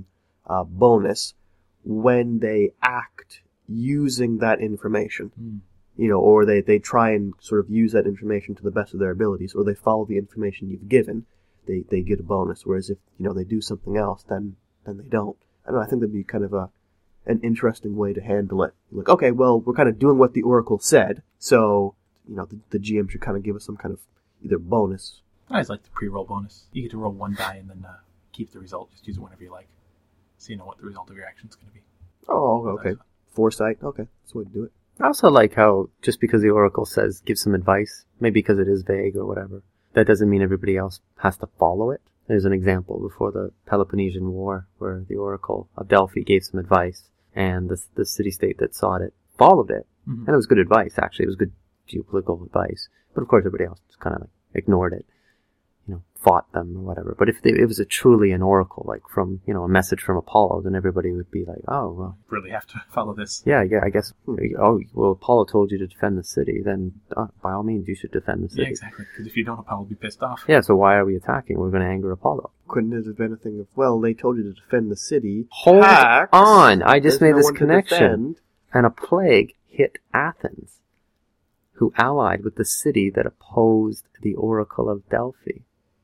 bonus when they act using that information, or they try and sort of use that information to the best of their abilities, or they follow the information you've given, they get a bonus. Whereas if, they do something else, then they don't. I don't know, I think that'd be kind of an interesting way to handle it. Like, okay, well, we're kind of doing what the Oracle said, so, the GM should kind of give us some kind of either bonus. I always like the pre-roll bonus. You get to roll one die and then keep the result. Just use it whenever you like. So you know what the result of your action is going to be. Oh, okay. Foresight. Okay, that's the way to do it. I also like how just because the Oracle says give some advice, maybe because it is vague or whatever, that doesn't mean everybody else has to follow it. There's an example before the Peloponnesian War where the Oracle of Delphi gave some advice, and the city-state that sought it followed it. And it was good advice, actually. It was good geopolitical advice. But of course everybody else just kind of like ignored it. Fought them or whatever. But if it was truly an oracle, like from, a message from Apollo, then everybody would be like, oh, well. Really have to follow this. Yeah, I guess, oh, well, Apollo told you to defend the city, then by all means you should defend the city. Yeah, exactly. Because if you don't, Apollo will be pissed off. Yeah, so why are we attacking? We're going to anger Apollo. Couldn't it have been a thing of, well, they told you to defend the city. Hold on! I just made this one to connection. defend. And a plague hit Athens, who allied with the city that opposed the Oracle of Delphi.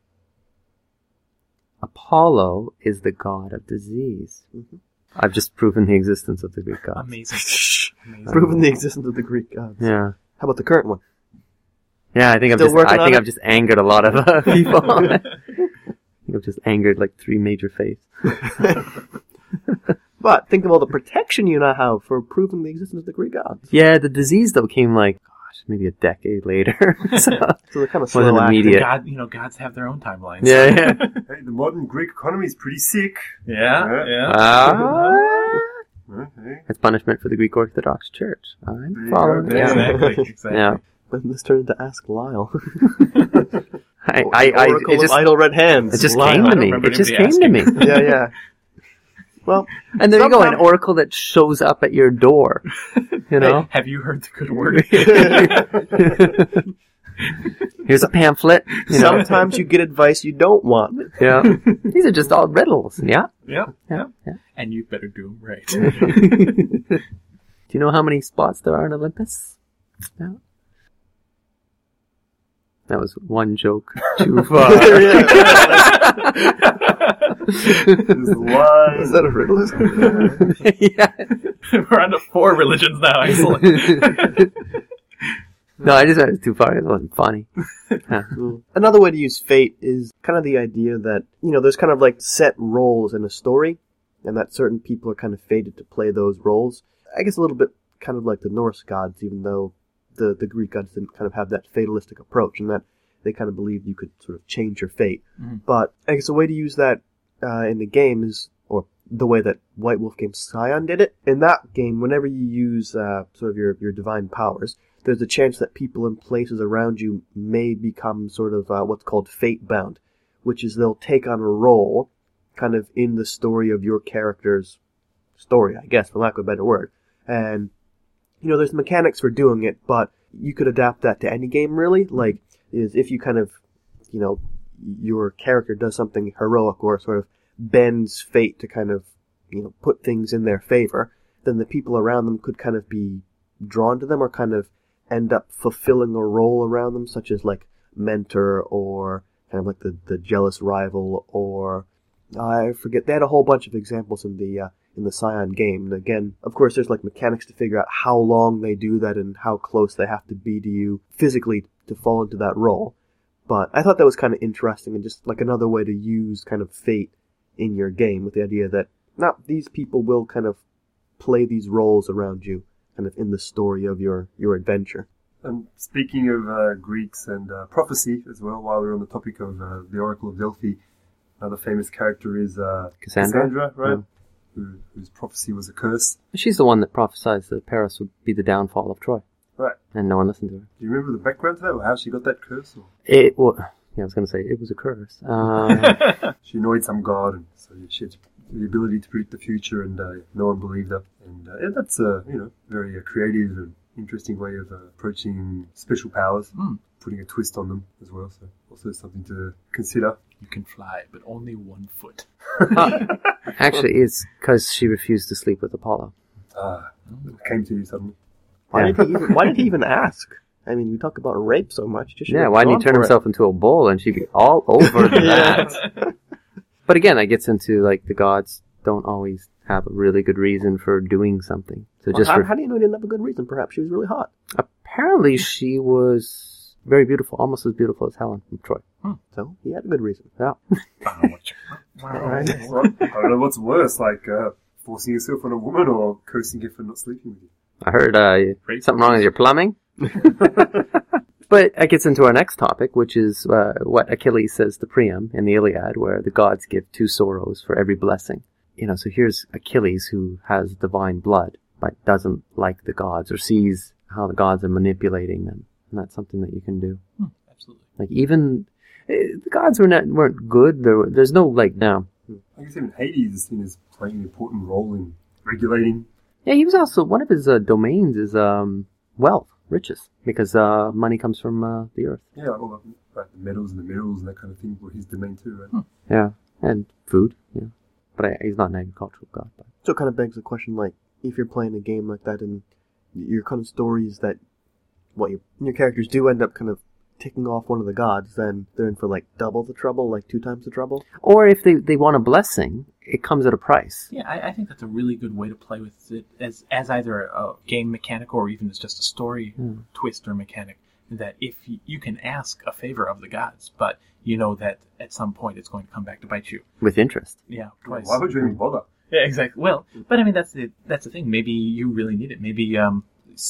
Apollo is the god of disease. I've just proven the existence of the Greek gods. Amazing. Proven the existence of the Greek gods. Yeah. How about the current one? Yeah, I think I've just angered a lot of people. I think I've just angered like 3 major faiths. But think of all the protection you now have for proving the existence of the Greek gods. Yeah, the disease though came like maybe a decade later. So So they're kind of wasn't slow acting. immediate. Gods have their own timelines. Yeah. Hey, the modern Greek economy is pretty sick. Yeah. Hey. It's punishment for the Greek Orthodox Church. I'm There you following. go. Yeah. Exactly. Yeah. But this turned into Ask Lyle. It just idle red hands. it just Lyle. came I to don't me. remember It just anybody came to me. Yeah. Well, And there you go, an Sometimes- oracle that shows up at your door. You know? Hey, have you heard the good word? Here's a pamphlet. You know? sometimes you get advice you don't want. Yeah. These are just all riddles. Yeah. Yeah. Yeah. And you better do them right. Do you know how many spots there are in Olympus? No. That was one joke too far. There's lies. Is that a riddle? Yeah. We're on to 4 religions now. Excellent. No, I just thought it was too far. It wasn't funny. Another way to use fate is kind of the idea that, there's kind of like set roles in a story, and that certain people are kind of fated to play those roles. I guess a little bit kind of like the Norse gods, even though the Greek gods didn't kind of have that fatalistic approach, and that they kind of believed you could sort of change your fate. Mm-hmm. But I guess a way to use that in the game is, or the way that White Wolf game Scion did it. In that game, whenever you use sort of your divine powers, there's a chance that people and places around you may become sort of what's called fate-bound, which is they'll take on a role kind of in the story of your character's story, I guess, for lack of a better word. And, there's mechanics for doing it, but you could adapt that to any game, really. Like, is if you kind of, your character does something heroic or sort of bends fate to kind of, put things in their favor, then the people around them could kind of be drawn to them or kind of end up fulfilling a role around them, such as like mentor or kind of like the jealous rival, or I forget. They had a whole bunch of examples in the Scion game. And again, of course, there's like mechanics to figure out how long they do that and how close they have to be to you physically to fall into that role. But I thought that was kind of interesting and just like another way to use kind of fate in your game, with the idea that these people will kind of play these roles around you, kind of in the story of your adventure. And speaking of Greeks and prophecy as well, while we're on the topic of the Oracle of Delphi, another famous character is Cassandra? right? Yeah. Whose prophecy was a curse. She's the one that prophesied that Paris would be the downfall of Troy. Right. And no one listened to her. Do you remember the background to that, or how she got that curse? Or? I was going to say, it was a curse. She annoyed some god, and so she had the ability to predict the future, and no one believed her. And that's a very creative and interesting way of approaching special powers, putting a twist on them as well. So also something to consider. You can fly, but only 1 foot. Actually, it's because she refused to sleep with Apollo. It came to you suddenly. Why did he even ask? I mean, we talk about rape so much. Yeah, why didn't he turn himself into a bull and she'd be all over that? But again, that gets into, like, the gods don't always have a really good reason for doing something. So How do you know he didn't have a good reason? Perhaps she was really hot. Apparently she was very beautiful, almost as beautiful as Helen from Troy. So he had a good reason. Yeah. I don't know what's worse, like forcing yourself on a woman or cursing her for not sleeping with you. I heard something wrong with your plumbing. But it gets into our next topic, which is what Achilles says to Priam in the Iliad, where the gods give 2 sorrows for every blessing. So here's Achilles, who has divine blood, but doesn't like the gods or sees how the gods are manipulating them. And that's something that you can do. Absolutely. Like, even the gods weren't good. There's no, like, now. I guess even Hades is seen as playing an important role in regulating. Yeah, he was also, one of his domains is wealth, riches, because money comes from the earth. Yeah, all the metals and the minerals and that kind of thing were his domain too, right? Yeah, and food, yeah. But he's not an agricultural god. But. So it kind of begs the question, like, if you're playing a game like that and your kind of stories that your characters do end up kind of ticking off one of the gods, then they're in for like double the trouble, like 2 times the trouble. Or if they want a blessing, it comes at a price. Yeah, I think that's a really good way to play with it as either a game mechanic or even as just a story twist or mechanic. That if you can ask a favor of the gods, but you know that at some point it's going to come back to bite you. With interest. Yeah, twice. Why would you even bother? Yeah, exactly. Well, but I mean that's the thing. Maybe you really need it. Maybe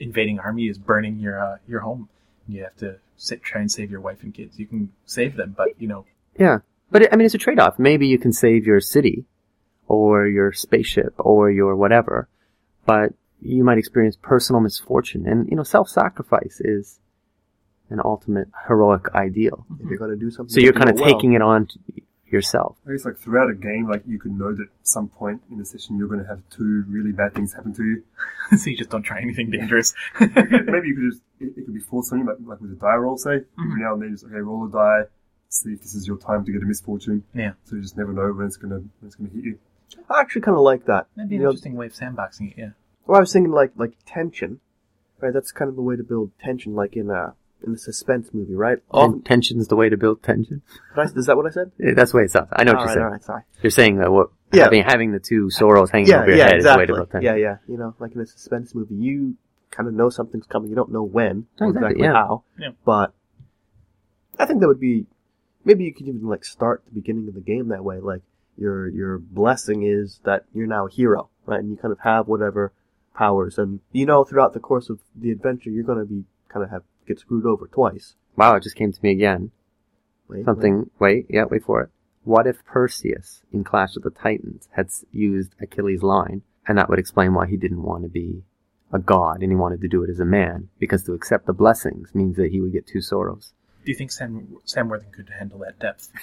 invading army is burning your home. You have to try and save your wife and kids. You can save them, but Yeah. But it's a trade-off. Maybe you can save your city or your spaceship or your whatever, but you might experience personal misfortune. And, self-sacrifice is an ultimate heroic ideal. If you're going to do something, So you're kind of taking it on yourself. I guess like throughout a game, like you can know that at some point in the session you're going to have 2 really bad things happen to you. so you just don't try anything dangerous. Maybe you could just, it could be forced on you, like with a die roll, say. Every now and then, just, okay, roll a die, see if this is your time to get a misfortune. Yeah. So you just never know when it's gonna hit you. I actually kind of like that. That'd be an interesting way of sandboxing it, yeah. Well, I was thinking like tension, right? That's kind of the way to build tension, like in a suspense movie, right? And tension's the way to build tension. Is that what I said? That's the way it sounds. I know what you're saying. All right, sorry. You're saying that Yeah. having the 2 sorrows hanging over your head is the way to build tension. Yeah. Like in a suspense movie, you kind of know something's coming. You don't know when or Exactly, exactly yeah. how. Yeah. But I think that would be, maybe you could even like start the beginning of the game that way. Like your blessing is that you're now a hero, right? And you kind of have whatever powers, and throughout the course of the adventure, you're going to be get screwed over twice. Wow, it just came to me again. Wait for it. What if Perseus in Clash of the Titans had used Achilles' line, and that would explain why he didn't want to be a god and he wanted to do it as a man, because to accept the blessings means that he would get 2 sorrows. Do you think Sam Worthing could handle that depth?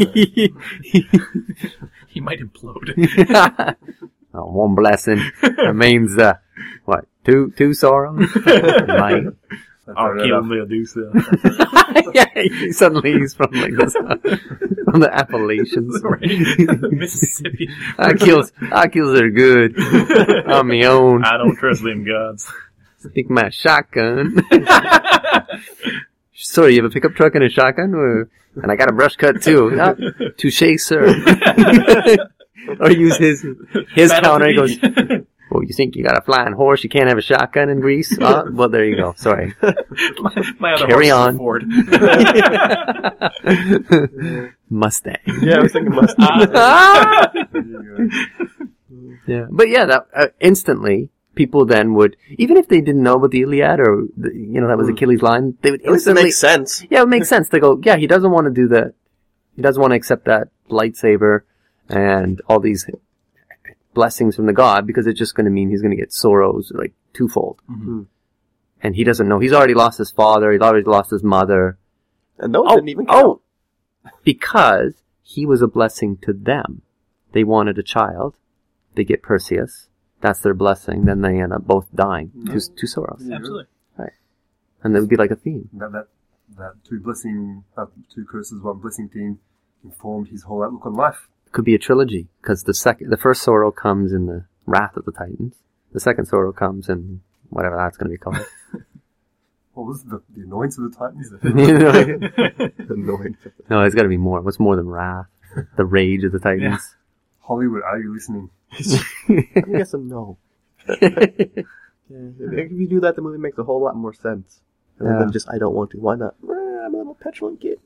He might implode. One blessing remains, 2 sorrows? Might. I'll kill Medusa. Yeah, suddenly he's from like this, from the Appalachians. Right. Mississippi. Achilles are good. On my own. I don't trust them gods. Stick my shotgun. Sorry, you have a pickup truck and a shotgun? And I got a brush cut too. Touché, sir. Or use his counter. He goes, "Oh, you think you got a flying horse? You can't have a shotgun in Greece?" Well, there you go. Sorry. my other Carry horse on. is a Ford. Mustang. Yeah, I was thinking Mustang. Yeah, but yeah, that instantly people then would, even if they didn't know about the Iliad or that was Achilles' line, they would At least it instantly makes sense. Yeah, it makes sense. They go, yeah, he doesn't want to do that. He doesn't want to accept that lightsaber and all these blessings from the god, because it's just going to mean he's going to get sorrows like twofold. Mm-hmm. And he doesn't know. He's already lost his father. He's already lost his mother. And those didn't even count. Because he was a blessing to them. They wanted a child. They get Perseus. That's their blessing. Then they end up both dying. Mm-hmm. Two sorrows. Yeah. Absolutely. Right. And that would be like a theme. That 2 curses, 1 blessing theme informed his whole outlook on life. Could be a trilogy, because the first sorrow comes in the Wrath of the Titans. The second sorrow comes in whatever that's going to be called. What was the annoyance of the Titans? Annoying. No, it's got to be more. What's more than wrath? The rage of the Titans. Yeah. Hollywood, are you listening? I guess I'm no. If you do that, the movie makes a whole lot more sense. And then just, I don't want to. Why not? I'm a little petulant kid.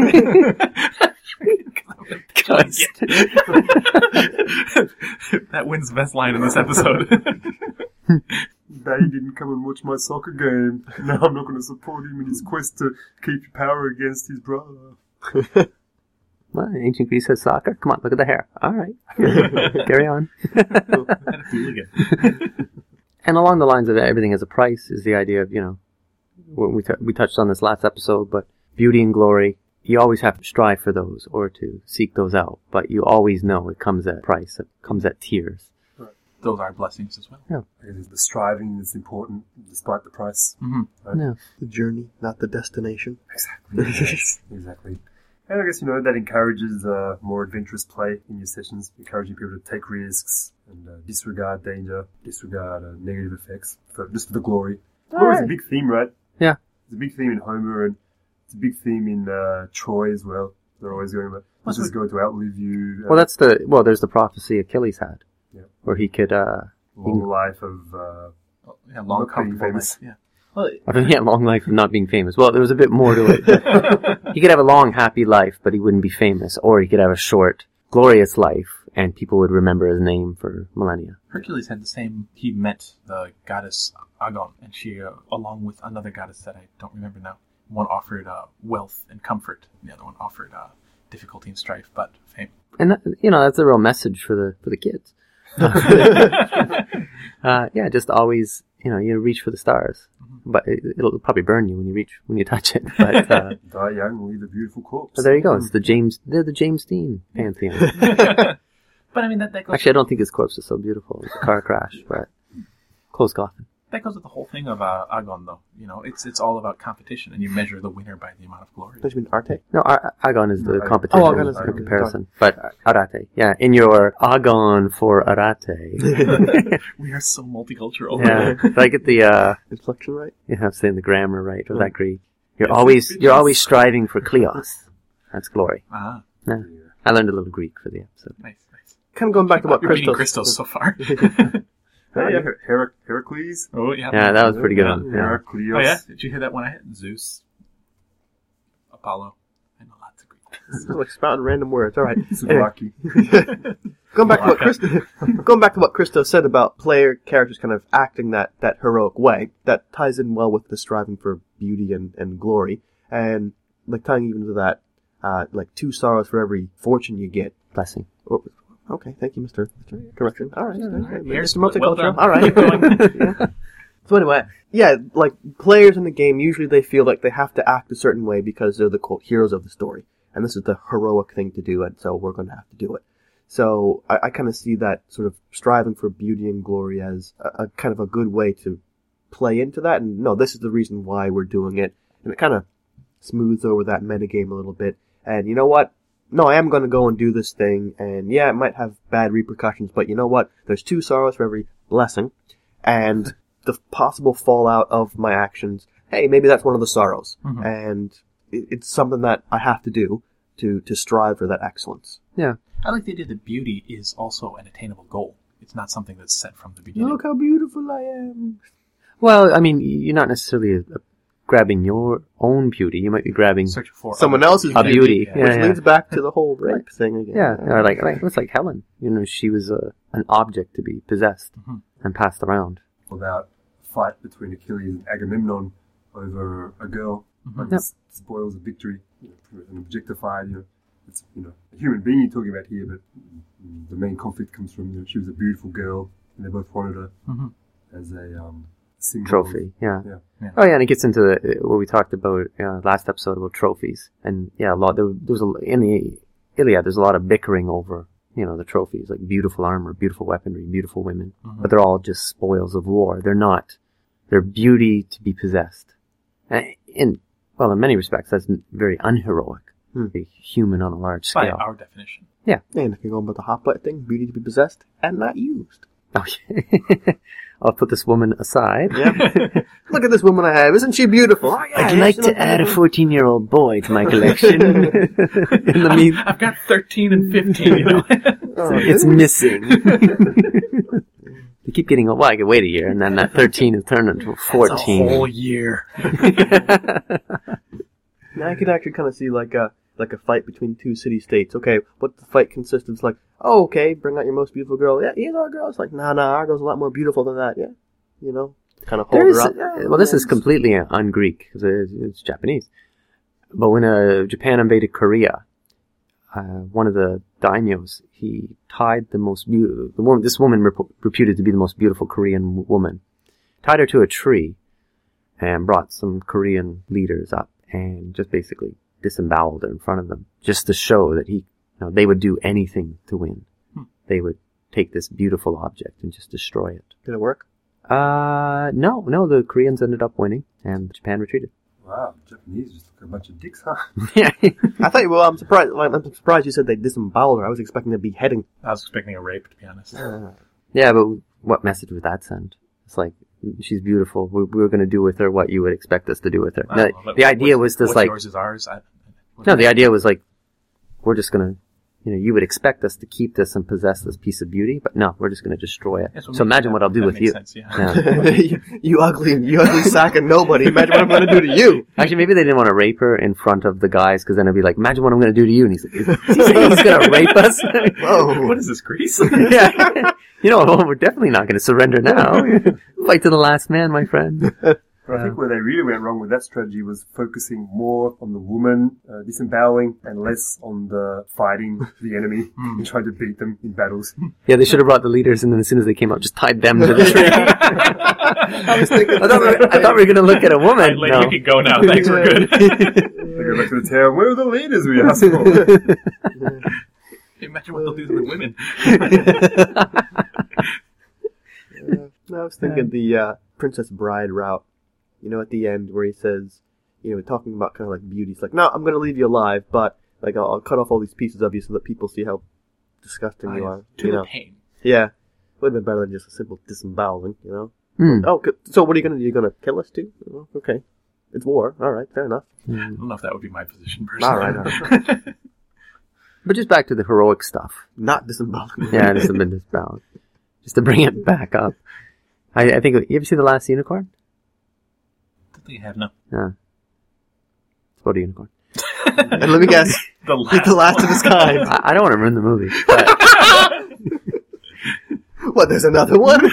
That wins the best line in this episode. Daddy didn't come and watch my soccer game. Now I'm not going to support him in his quest to keep power against his brother. Well, ancient Greece has soccer. Come on, look at the hair. All right. Carry on. And along the lines of everything has a price is the idea of, we touched on this last episode, but beauty and glory, you always have to strive for those or to seek those out. But you always know it comes at a price. It comes at tears. Those are blessings as well. Yeah. The striving is important despite the price. Mm-hmm. Right? Yeah. The journey, not the destination. Exactly. Yes, exactly. And I guess, that encourages more adventurous play in your sessions, encouraging people to take risks and disregard danger, disregard negative effects, just for the glory. Glory is a big theme, right? Yeah. It's a big theme in Homer, and it's a big theme in Troy as well. They're always going about, this is going to outlive you. Well, there's the prophecy Achilles had. Yeah. Where he could, long life of, long, comfortable famous. life. Yeah. Well, long life of not being famous. Well, there was a bit more to it. He could have a long, happy life, but he wouldn't be famous. Or he could have a short, glorious life, and people would remember his name for millennia. Hercules had the same. He met the goddess Agon, and she, along with another goddess that I don't remember now, one offered wealth and comfort, and the other one offered difficulty and strife, but fame. And that, that's a real message for the kids. Just always, you reach for the stars, but it'll probably burn you when you touch it. But Die young, leave a beautiful corpse. so there you go. It's they're the James Dean pantheon. But I mean that goes. Actually, I don't think his corpse is so beautiful. It's a car crash, but closed coffin. That goes with the whole thing of Agon, though. It's all about competition, and you measure the winner by the amount of glory. Don't you mean Arte? No, Agon is the competition. Agon is the comparison. But Arate, yeah, in your Agon for Arate. We are so multicultural. Yeah, did I get the Inflection right? you have to say the grammar right or that Greek? You're always striving for kleos. That's glory. Ah, Yeah. I learned a little Greek for the episode. nice. Kind of going back to what You're reading Christos... Christos so far. Heracles? Oh, yeah. Yeah, that was pretty good. Yeah. Heraclius. Oh, yeah? Did you hear that one I hit? Zeus. Apollo. I know lots of Greek. It's like spouting random words. All right. Souvlaki. Going back to what Christos said about player characters kind of acting that heroic way, that ties in well with the striving for beauty and glory, and like tying even to that, like 2 sorrows for every fortune you get. Blessing. Okay, thank you, Mr. Correction. All right. Here's- Mr. well Multicultural. done. All right. Yeah. So anyway, yeah, like players in the game, usually they feel like they have to act a certain way because they're the quote heroes of the story. And this is the heroic thing to do, and so we're going to have to do it. So I kind of see that sort of striving for beauty and glory as a kind of a good way to play into that. And no, this is the reason why we're doing it. And it kind of smooths over that metagame a little bit. And you know what? No, I am going to go and do this thing, and yeah, it might have bad repercussions, but you know what? There's 2 sorrows for every blessing, and the possible fallout of my actions, hey, maybe that's one of the sorrows. Mhm. And it's something that I have to do to strive for that excellence. Yeah. I like the idea that beauty is also an attainable goal. It's not something that's set from the beginning. Look how beautiful I am. Well, I mean, you're not necessarily grabbing your own beauty. You might be grabbing Search for Someone other else's a beauty. Yeah. Which leads back to the whole rape thing again. Yeah, or like it's like Helen. She was an object to be possessed and passed around. About a fight between Achilles and Agamemnon over a girl. Like Yep. this spoils of victory. And objectified, it's, a human being you're talking about here, but the main conflict comes from, she was a beautiful girl, and they both wanted her as a symbol. Trophy, yeah. Yeah. Oh yeah, and it gets into what we talked about last episode about trophies, and yeah, in the Iliad. There's a lot of bickering over the trophies, like beautiful armor, beautiful weaponry, beautiful women, but they're all just spoils of war. They're beauty to be possessed, in many respects that's very unheroic, very human on a large by scale. our definition. And if you're going about the hoplite thing, beauty to be possessed and not used. Oh, yeah. I'll put this woman aside. Yeah. Look at this woman I have. Isn't she beautiful? Oh, yeah, I'd like to add a 14-year-old boy to my collection. In the mean, I've got 13 and 15, it's missing. They keep getting old. Well, I could wait a year, and then that 13 is turned into 14. That's a whole year. Now I could actually kind of see like a fight between 2 city-states. Okay, what the fight consists of is like, oh, okay, bring out your most beautiful girl. Yeah, here's our girl. It's like, nah, our girl's a lot more beautiful than that. Yeah, kind of hold her up. Well, this is completely un-Greek, because it's Japanese. But when Japan invaded Korea, one of the daimyos, he tied the most beautiful, this woman reputed to be the most beautiful Korean woman, tied her to a tree and brought some Korean leaders up and just basically disemboweled her in front of them, just to show that they would do anything to win. They would take this beautiful object and just destroy it. Did it work? No, the Koreans ended up winning and Japan retreated. Wow, Japanese just look a bunch of dicks, huh? Yeah. I thought. Well, I'm surprised. I'm surprised you said they disemboweled her. I was expecting a beheading. I was expecting a rape, to be honest. Yeah, but what message would that send? It's like, she's beautiful. We're going to do with her what you would expect us to do with her. The idea was just what's like, yours is ours. no, the idea was like, we're just going to you would expect us to keep this and possess this piece of beauty, but no, we're just going to destroy it. So imagine what I'll do with you. Sense, yeah. you ugly sack of nobody. Imagine what I'm going to do to you. Actually, maybe they didn't want to rape her in front of the guys, because then it'd be like, imagine what I'm going to do to you. And he's like, he's going to rape us? Whoa. What is this, Greece? Yeah. We're definitely not going to surrender now. Fight to the last man, my friend. I think where they really went wrong with that strategy was focusing more on the woman disemboweling and less on the fighting the enemy and trying to beat them in battles. Yeah, they should have brought the leaders, and then as soon as they came out, just tied them to the tree. I was thinking, I thought we were going to look at a woman. Lady, you can go now. Thanks, we're good. They go back to the town. Where are the leaders we asked for? Imagine what they'll do to the women. I was thinking the Princess Bride route. At the end where he says, talking about kind of like beauty. He's like, no, I'm going to leave you alive, but like I'll cut off all these pieces of you so that people see how disgusting you are. To the pain. Yeah. Would have been better than just a simple disemboweling, Hmm. Oh, so what are you going to do? You're going to kill us too? Oh, okay. It's war. All right, fair enough. I don't know if that would be my position personally. All right. But just back to the heroic stuff. Not disemboweling. Yeah, this has been disbalanced. Just to bring it back up. I think, you ever see The Last Unicorn? I don't think I have, no. Yeah. It's about a unicorn. And let me guess. The The last of his kind. I don't want to ruin the movie. But What, there's another one?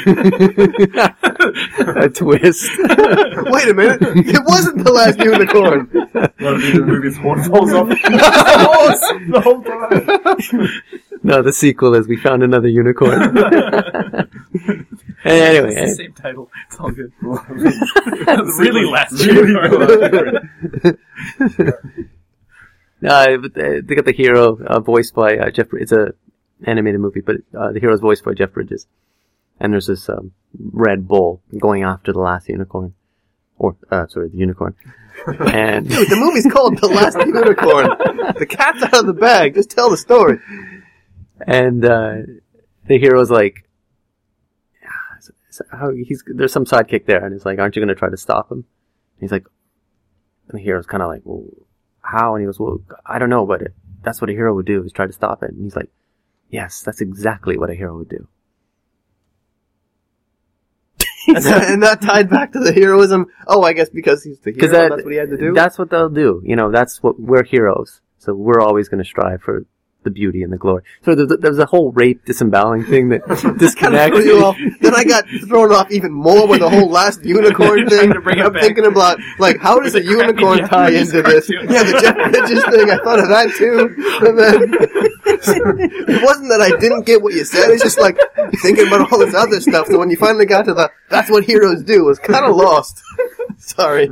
a twist. Wait a minute. It wasn't the last unicorn. One of the movie's horn falls off. The whole time. No, the sequel is We Found Another Unicorn. Anyway. It's the same title. It's all good. Really last unicorn. But they got the hero voiced by Jeff. It's a animated movie, but the hero's voiced by Jeff Bridges. And there's this Red Bull going after the last unicorn, the unicorn. And Dude, the movie's called The Last Unicorn. The cat's out of the bag. Just tell the story. and the hero's like, there's some sidekick there, and he's like, aren't you going to try to stop him? And he's like, and the hero's kind of like, well, how? And he goes, well, I don't know, but that's what a hero would do, is try to stop it. And he's like, yes, that's exactly what a hero would do. And that tied back to the heroism. Oh, I guess because he's the hero, that's what he had to do? That's what they'll do. That's what, we're heroes. So we're always going to strive for the beauty and the glory. So there's a whole rape disemboweling thing that disconnects you off. Then I got thrown off even more with the whole last unicorn thing. I'm thinking about, like, how does a unicorn tie into this? Yeah, the Jeff Bridges thing, I thought of that too. And then, it wasn't that I didn't get what you said, it's just like, thinking about all this other stuff, so when you finally got to the, that's what heroes do, it was kind of lost. Sorry.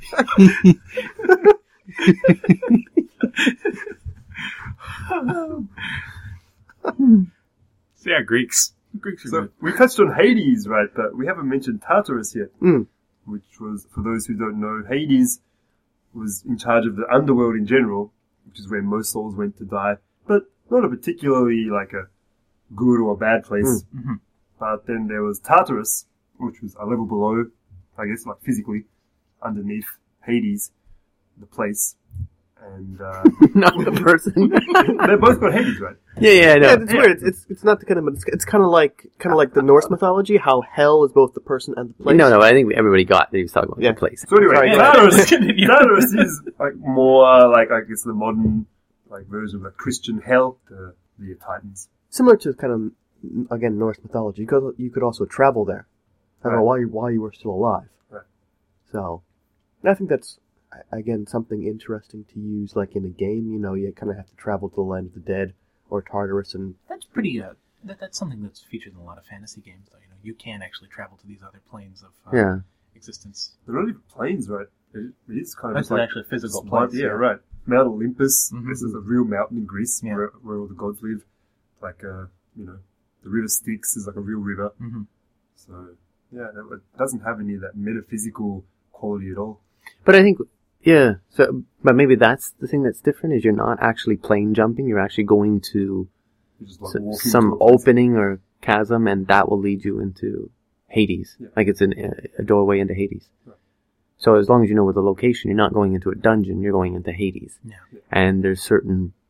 So yeah, Greeks are So good. we touched on Hades, right? But we haven't mentioned Tartarus yet, Mm. which was, for those who don't know, Hades was in charge of the underworld in general, which is where most souls went to die, but not a particularly like a good or bad place. Mhm. But then there was Tartarus, which was a level below, I guess, like physically, underneath Hades, the place. And not the person. they both got Hades, right? Yeah, I know. Yeah, it's weird. It's not the kind of, but it's kind of like the Norse mythology, how hell is both the person and the place. No, I think everybody got that he was talking about the place. So anyway, Sorry, go Tartarus is like more like, I guess, the modern like version of a Christian hell, the Titans. Similar to kind of, again, Norse mythology, because you could also travel there. I don't know, while you were still alive. Right. So, and I think that's, again, something interesting to use, like in a game. You kind of have to travel to the land of the dead or Tartarus, and That's pretty. That's something that's featured in a lot of fantasy games, though. You can actually travel to these other planes of existence. They're not even planes, right? It is kind of That's just like actually a physical just place. yeah, right. Mount Olympus. Mhm. This is a real mountain in Greece Yeah. where all the gods live. Like the river Styx is like a real river. Mm-hmm. So yeah, it doesn't have any of that metaphysical quality at all. But I think, yeah. So, but maybe that's the thing that's different, is you're not actually plane jumping. You're actually going to You just like walking some to a place. opening or chasm, and that will lead you into Hades. Yeah. Like it's a doorway into Hades. Right. So as long as you know where the location, you're not going into a dungeon. You're going into Hades. Yeah. And there's certain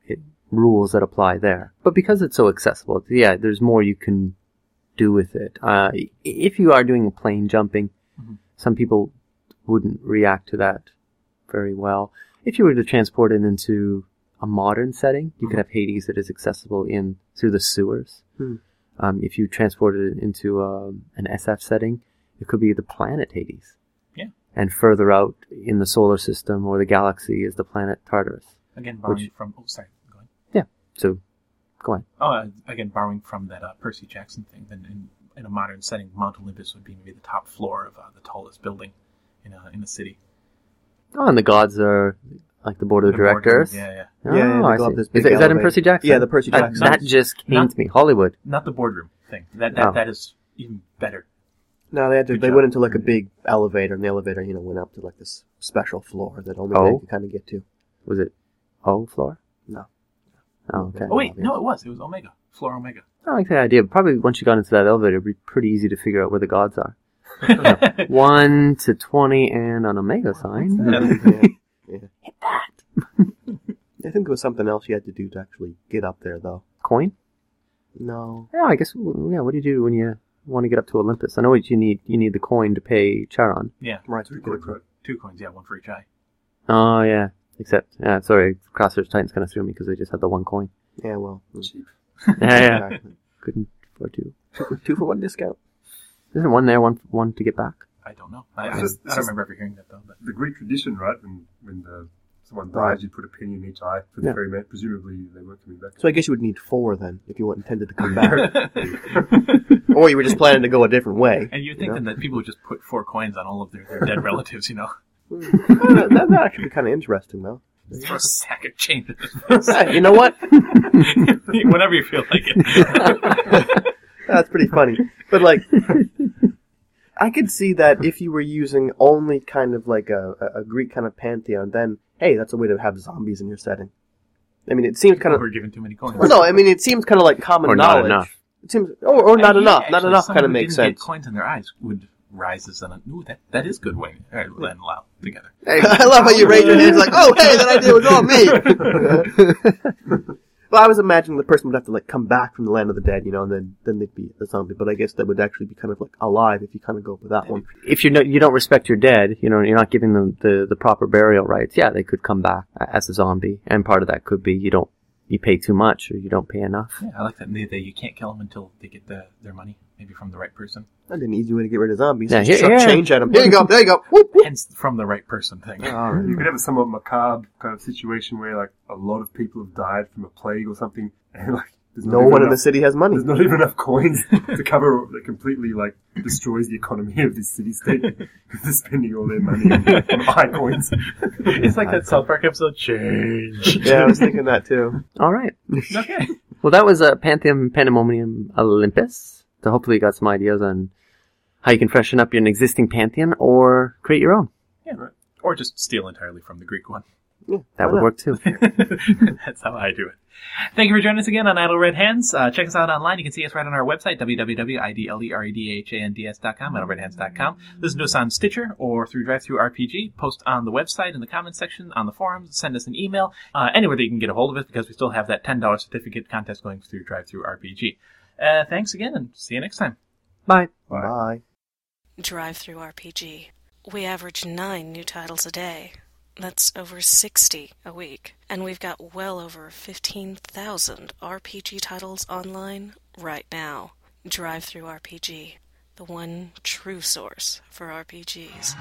rules that apply there. But because it's so accessible, yeah, there's more you can do with it. If you are doing plane jumping, some people wouldn't react to that very well. If you were to transport it into a modern setting, you could have Hades that is accessible through the sewers. If you transported it into an SF setting, it could be the planet Hades. Yeah. And further out in the solar system or the galaxy is the planet Tartarus. Again, borrowing from... Oh, sorry. Go ahead. Yeah. So, go on. Oh, again, borrowing from that Percy Jackson thing, then in a modern setting, Mount Olympus would be maybe the top floor of the tallest building in a city. Oh, and the gods are like the board of directors. Yeah. Oh, Yeah, I they go up see. this Is big that in elevator. Percy Jackson? Yeah, the Percy Jackson. That just came to me. Hollywood. Not the boardroom thing. That is even better. No, they Good they job. went into like a big elevator, and the elevator, went up to like this special floor that only they could kind of get to. Was it O floor? No. Oh, okay. Oh, wait. No, it was Omega. Floor Omega. I like that idea. Probably once you got into that elevator, it'd be pretty easy to figure out where the gods are. 1 to 20 and an Omega sign. Yeah. Hit that. I think there was something else you had to do to actually get up there, though. Coin? No. Yeah, I guess, what do you do when you want to get up to Olympus? I know what you need. You need the coin to pay Charon. Yeah. Right. 2 coins, right? 2 coins, yeah, 1 for each eye. Oh, yeah. Except, sorry, Crossroads Titans kind of threw me because they just had the 1 coin. Yeah, well. Cheap. Yeah. Exactly. Couldn't afford 2. 2 for 1 discount. Isn't one there, one to get back? I don't know. I It's don't remember ever hearing that, though. But The Greek tradition, right? When someone dies, Right. you put a penny in each eye for Yeah. the ferryman. Presumably, they weren't coming back. So I guess you would need 4 then, if you intended to come back. Or you were just planning to go a different way. and you'd think then that people would just put 4 coins on all of their dead relatives, That'd actually be kind of interesting, though. For a sack of change. Hey, you know what? Whenever you feel like it. That's pretty funny. But, like, I could see that if you were using only kind of like a Greek kind of pantheon, then, hey, that's a way to have zombies in your setting. I mean, it seems kind of... We're given too many coins. Well, no, I mean, it seems kind of like common Or not knowledge. enough. It seems, or not Yeah, enough. actually, Not enough someone kind of who makes didn't sense. get coins in their eyes would rise as that is good way. All right, then loud together. I love how you raise your hands like, oh, hey, that idea was all me. Well, I was imagining the person would have to like come back from the land of the dead, and then they'd be a zombie. But I guess that would actually be kind of like alive if you kind of go with that one. If you don't respect your dead, you're not giving them the proper burial rites, yeah, they could come back as a zombie. And part of that could be you pay too much or you don't pay enough. Yeah, I like that. You can't kill them until they get their money, maybe from the right person. That'd be an easy way to get rid of zombies. Yeah, Just here- chuck yeah. change at them. Here you go. There you go. Whoop, whoop. Hence, from the right person thing. You could have a somewhat macabre kind of situation where, like, a lot of people have died from a plague or something, and like, there's No not even one in the enough- city has money. There's not even enough coins to cover that completely, like, destroys the economy of this city-state. They're spending all their money on eye coins. It's like that South Park episode, Change. Yeah, I was thinking that too. All right. Okay. Well, that was Pantheon Pandemonium Olympus. So hopefully you got some ideas on how you can freshen up your existing Pantheon or create your own. Yeah, right. Or just steal entirely from the Greek one. Yeah, That why would not? work too. That's how I do it. Thank you for joining us again on Idle Red Hands. Check us out online. You can see us right on our website, www.idleredhands.com, idleredhands.com. Listen to us on Stitcher or through DriveThruRPG. Post on the website, in the comments section, on the forums. Send us an email. Anywhere that you can get a hold of us, because we still have that $10 certificate contest going through DriveThruRPG. Thanks again, and see you next time. Bye. Bye. DriveThruRPG. We average 9 new titles a day. That's over 60 a week. And we've got well over 15,000 RPG titles online right now. DriveThruRPG, the one true source for RPGs.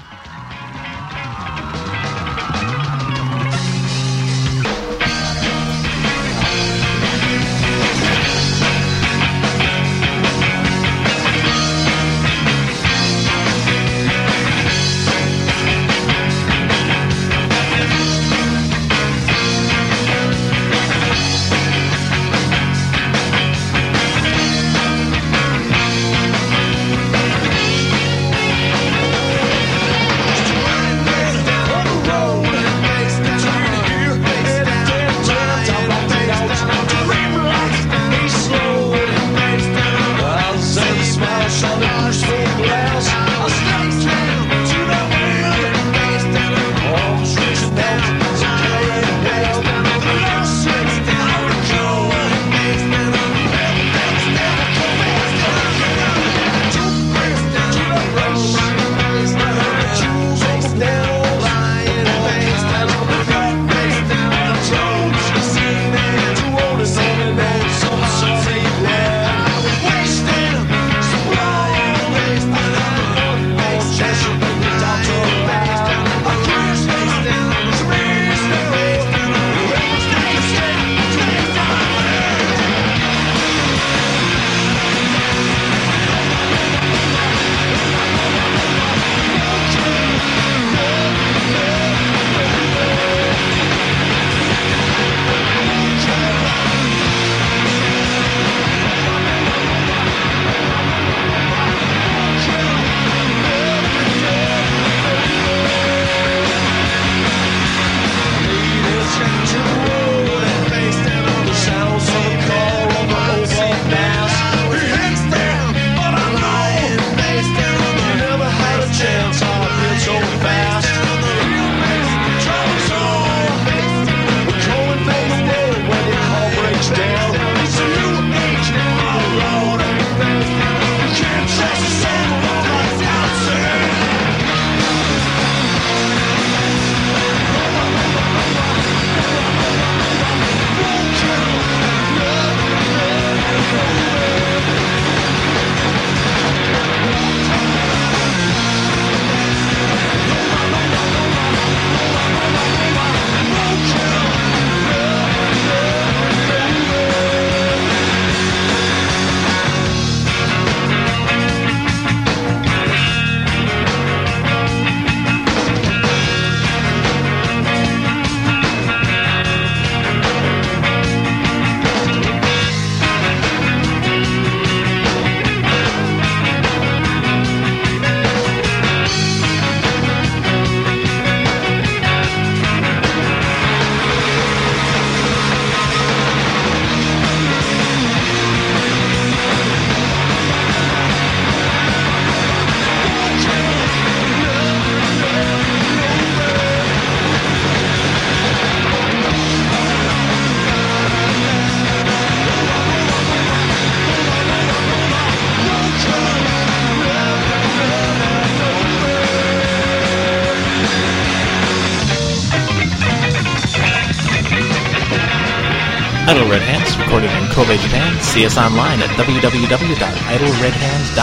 Idle Red Hands, recorded in Kobe, Japan. See us online at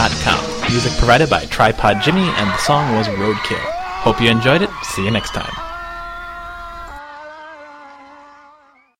www.idleredhands.com. Music provided by Tripod Jimmy, and the song was Roadkill. Hope you enjoyed it. See you next time.